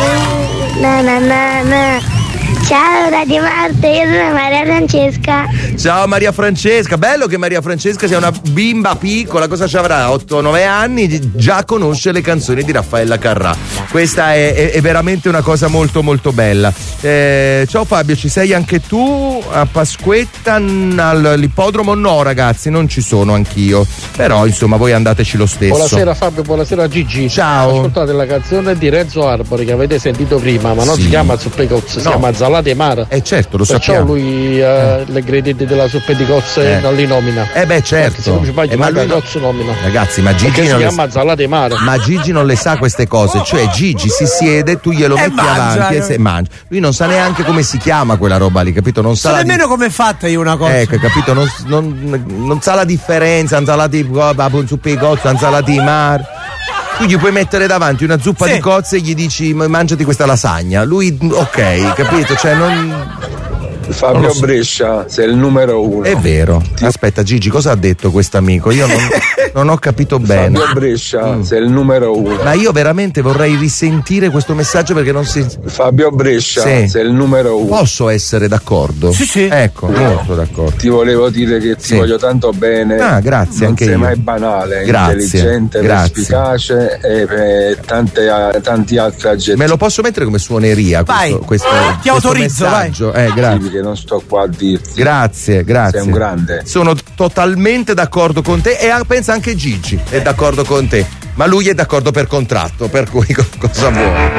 na na na na. Ciao Radio Marte, io sono Maria Francesca. Ciao Maria Francesca, bello che Maria Francesca sia una bimba piccola, cosa ci avrà? otto nove anni, già conosce le canzoni di Raffaella Carrà. Questa è, è, è veramente una cosa molto molto bella. Eh, ciao Fabio, ci sei anche tu a Pasquetta all'ippodromo? No ragazzi, non ci sono anch'io, però insomma voi andateci lo stesso. Buonasera Fabio, buonasera Gigi. Ciao. Ascoltate la canzone di Renzo Arbori che avete sentito prima, ma non Sì. si chiama Zuppe di Cozze, si No. chiama Zalate e Mare. Eh certo, lo Perciò sappiamo. lui eh, le ingredienti della zuppa di cozze Eh. non li nomina. Eh beh certo. Se non ci fai Eh, ma lui no- cozze nomina. Ragazzi, ma Gigi Perché si non le chiama Zalate e Mare. Ma Gigi non le sa queste cose, cioè Gigi si siede, tu glielo E metti mangia, avanti e eh. se mangia. Lui non sa neanche come si chiama quella roba lì, capito? Non sa So la nemmeno come è fatta io una cosa. Ecco, capito? Non, non- non sa la differenza, insalati un zuppa di cozze, insalati di mare. Tu gli puoi mettere davanti una zuppa Sì. di cozze e gli dici mangiati questa lasagna. Lui, ok, capito? Cioè non. Fabio Non lo so. Brescia, sei il numero uno. È vero. Aspetta, Gigi, cosa ha detto questo amico? Io non, non ho capito bene. Fabio Brescia, sei il numero uno. Ma io veramente vorrei risentire questo messaggio perché non si. Fabio Brescia, Sì. sei il numero uno. Posso essere d'accordo? Sì, sì. Ecco, molto d'accordo. Ti volevo dire che ti Sì. voglio tanto bene. Ah, grazie, non anche sei io. mai banale, Grazie, intelligente, grazie. perspicace e e tante, tanti altri aggettivi. Me lo posso mettere come suoneria Vai. questo, questo, Ti questo autorizzo, messaggio? Eh, grazie. Che non sto qua a dirti. Grazie, grazie. Sei un grande. Sono totalmente d'accordo con te e a- pensa anche Gigi è d'accordo con te. Ma lui è d'accordo per contratto, per cui co- cosa vuoi?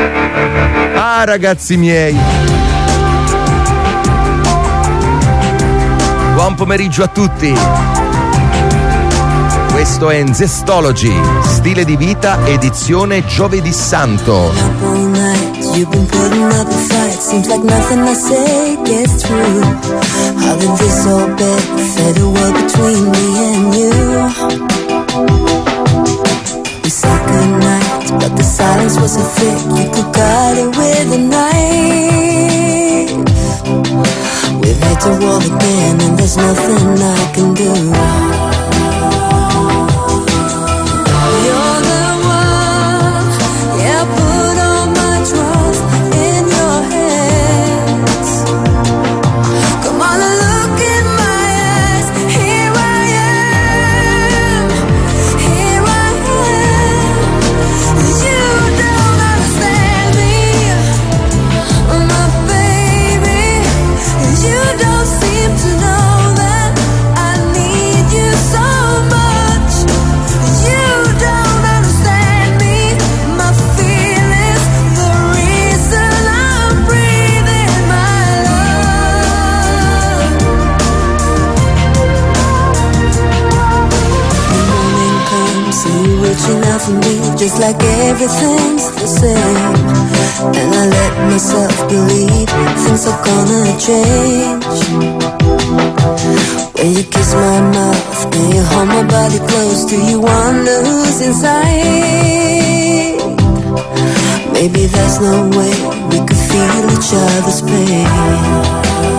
Ah, ragazzi miei. Buon pomeriggio a tutti. Questo è Zestology, stile di vita, edizione giovedì santo. All night, you've been putting up a fight. Seems like nothing I say gets through. How did this all bed fade away between me and you? We said goodnight, but the silence was so thick you could cut it with a knife. We've hit the wall again, and there's nothing I can do. You're the one, yeah, put all my trust to me, just like everything's the same. And I let myself believe things are gonna change. When you kiss my mouth and you hold my body close, do you wonder who's inside? Maybe there's no way we could feel each other's pain.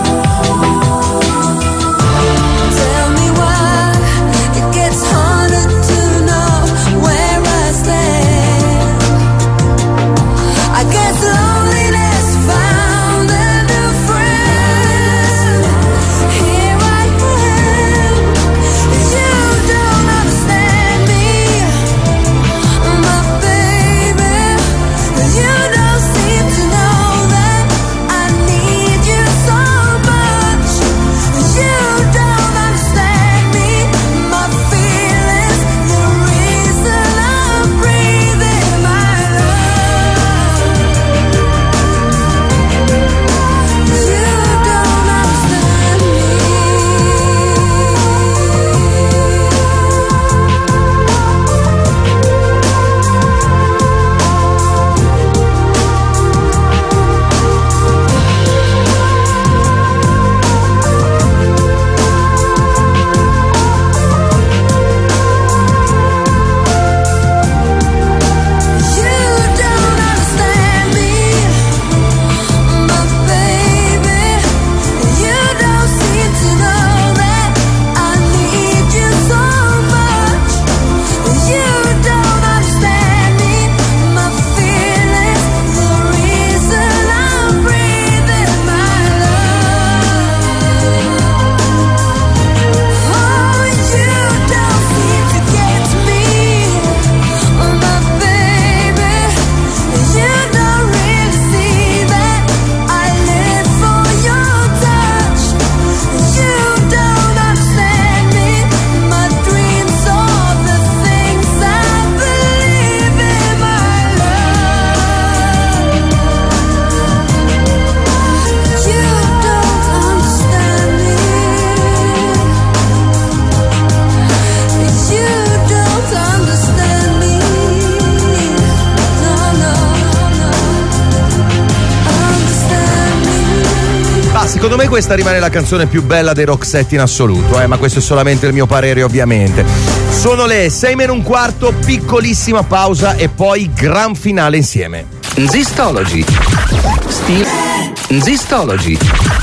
Secondo me questa rimane la canzone più bella dei Roxette in assoluto, eh, ma questo è solamente il mio parere, ovviamente. Sono le sei meno un quarto, piccolissima pausa e poi gran finale insieme. Nzistology. Stile. Nzistology.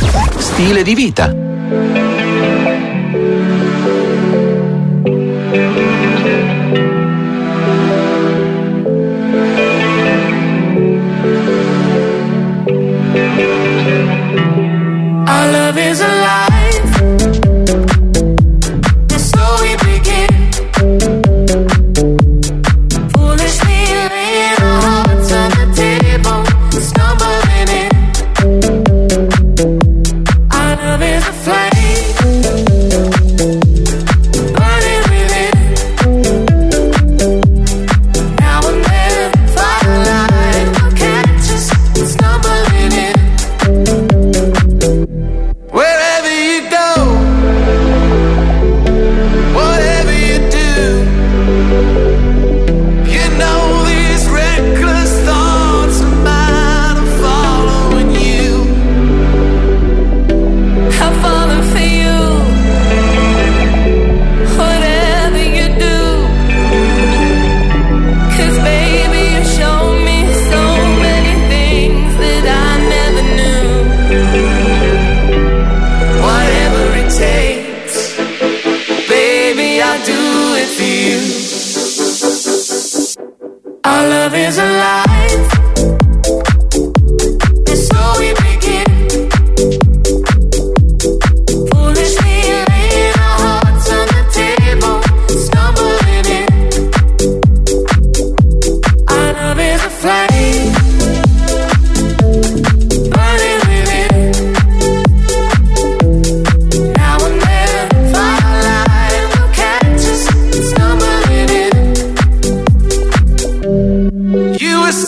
Stile di vita. Our love is alive, and so we begin. Foolishly laying our hearts on the table, stumbling in. Our love is a flame, burning within. Now and then, firelight will catch us, stumbling in. Wherever you go, whatever you do, you know these reckless thoughts of mine are following you. I'm falling for you, whatever you do. 'Cause baby, you show me so many things that I never knew. Whatever it takes, baby, I'll do it for you. Our love is alive, and so we begin. Foolishly laying our hearts on the table, stumbling in. Our love is a flame, burning within. Now and then, firelight will catch us, stumbling in. You were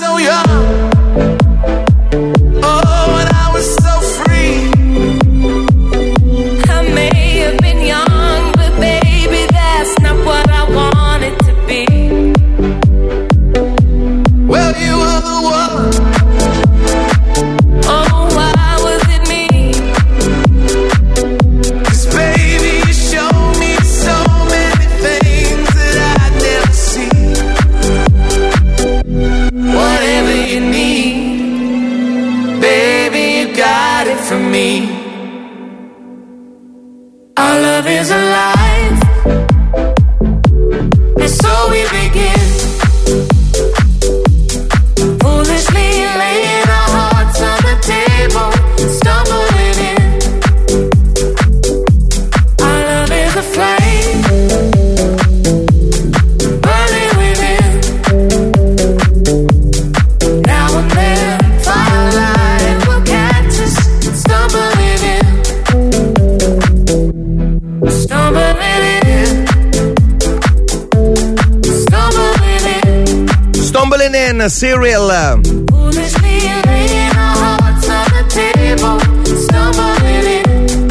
love is alive. And so we begin, foolishly laying our hearts on the table, stumbling in. Our love is a flame, burning within. Now and then, firelight will catch us, stumbling in. Stumbling in. Stumbling in. Stumbling in, Serial. Foolishly laying our hearts on the table, stumbling in.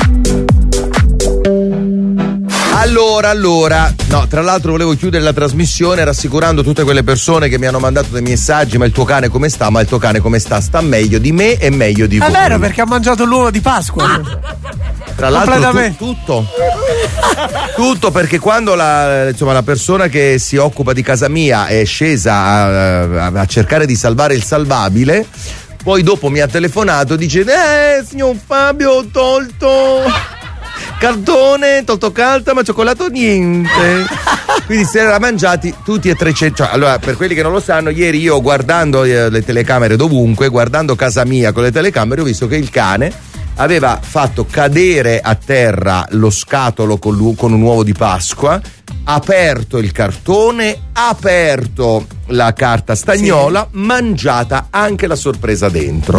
Allora, allora, no, tra l'altro volevo chiudere la trasmissione rassicurando tutte quelle persone che mi hanno mandato dei messaggi: ma il tuo cane come sta? Ma il tuo cane come sta? Sta meglio di me e meglio di voi. È vero, perché ha mangiato l'uovo di Pasqua. Tra l'altro tu, tutto tutto perché quando la, insomma, la persona che si occupa di casa mia è scesa a, a, a cercare di salvare il salvabile, poi dopo mi ha telefonato, dice: eh signor Fabio, ho tolto cartone, tolto carta, ma cioccolato niente. Quindi se l'era mangiati tutti e trecento. Cioè, allora, per quelli che non lo sanno, ieri io guardando eh, le telecamere dovunque, guardando casa mia con le telecamere, ho visto che il cane aveva fatto cadere a terra lo scatolo con, l'u- con un uovo di Pasqua, aperto il cartone, aperto la carta stagnola, sì, mangiata anche la sorpresa dentro.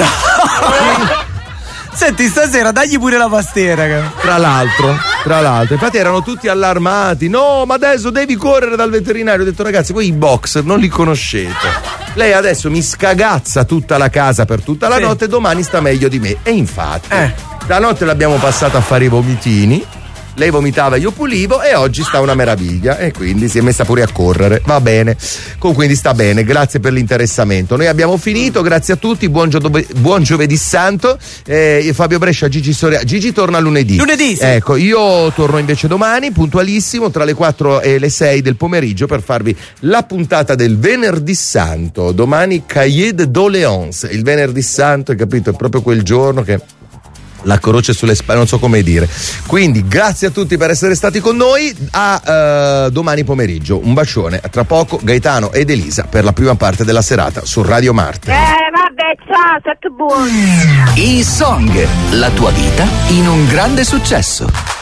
Senti, stasera dagli pure la pastiera. Tra l'altro, tra l'altro, infatti erano tutti allarmati. No, ma adesso devi correre dal veterinario. Ho detto: ragazzi, voi i boxer non li conoscete. Lei adesso mi scagazza tutta la casa per tutta la sì. notte, domani sta meglio di me. E infatti, eh. la notte l'abbiamo passata a fare i vomitini. Lei vomitava, io pulivo, e oggi sta una meraviglia, e quindi si è messa pure a correre. Va bene, comunque quindi sta bene. Grazie per l'interessamento. Noi abbiamo finito, grazie a tutti, buon, gio- buon giovedì santo. eh, Fabio Brescia, Gigi Soria. Gigi torna lunedì lunedì sì. Ecco, io torno invece domani puntualissimo tra le quattro e le sei del pomeriggio per farvi la puntata del venerdì santo. Domani Cahiers de Doléances, il venerdì santo, hai capito? È proprio quel giorno che la croce sulle spalle, non so come dire. Quindi grazie a tutti per essere stati con noi. A uh, domani pomeriggio. Un bacione. Tra poco Gaetano ed Elisa per la prima parte della serata su Radio Marte. Eh vabbè, ciao, siete buoni. I Song, la tua vita in un grande successo.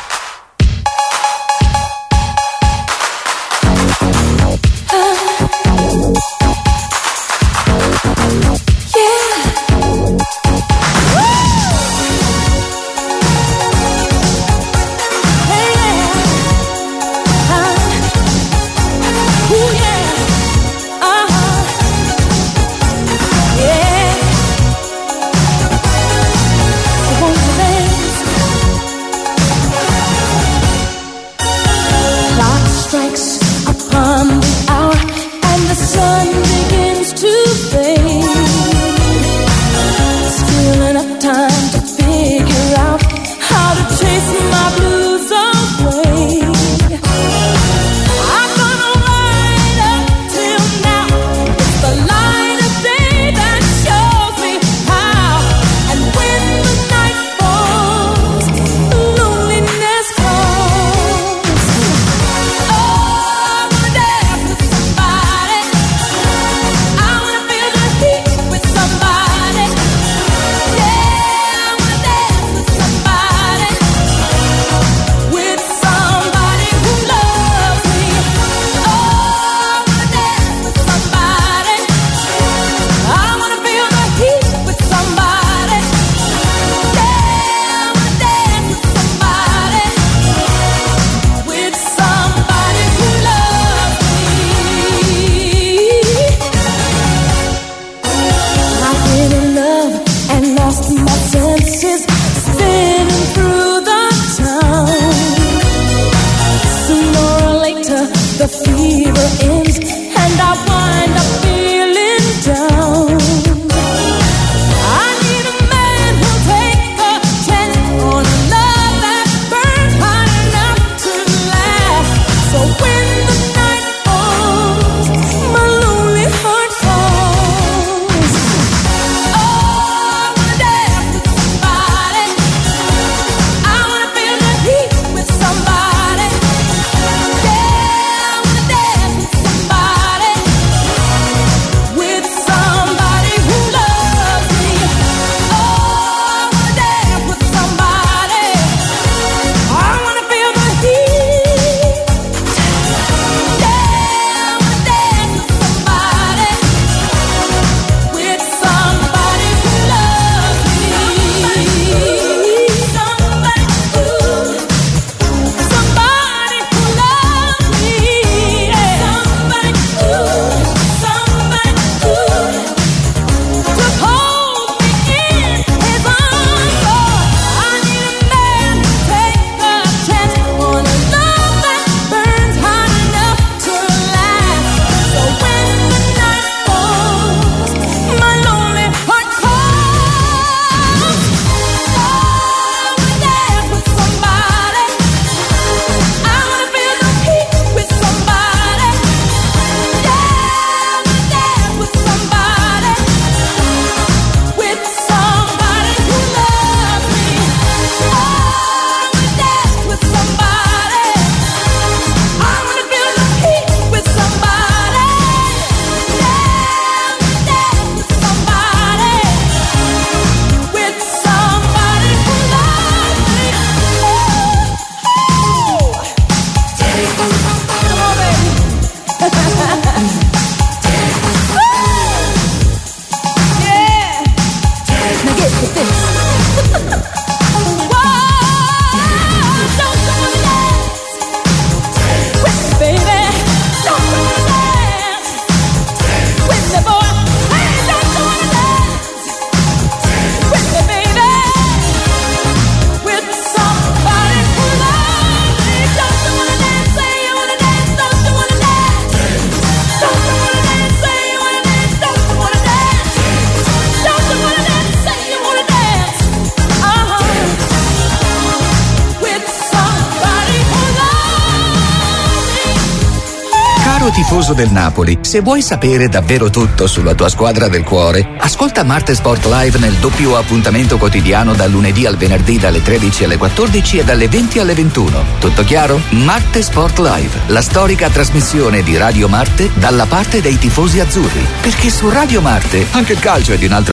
Caro tifoso del Napoli, se vuoi sapere davvero tutto sulla tua squadra del cuore, ascolta Marte Sport Live nel doppio appuntamento quotidiano dal lunedì al venerdì dalle tredici alle quattordici e dalle venti alle ventuno. Tutto chiaro? Marte Sport Live, la storica trasmissione di Radio Marte dalla parte dei tifosi azzurri. Perché su Radio Marte anche il calcio è di un altro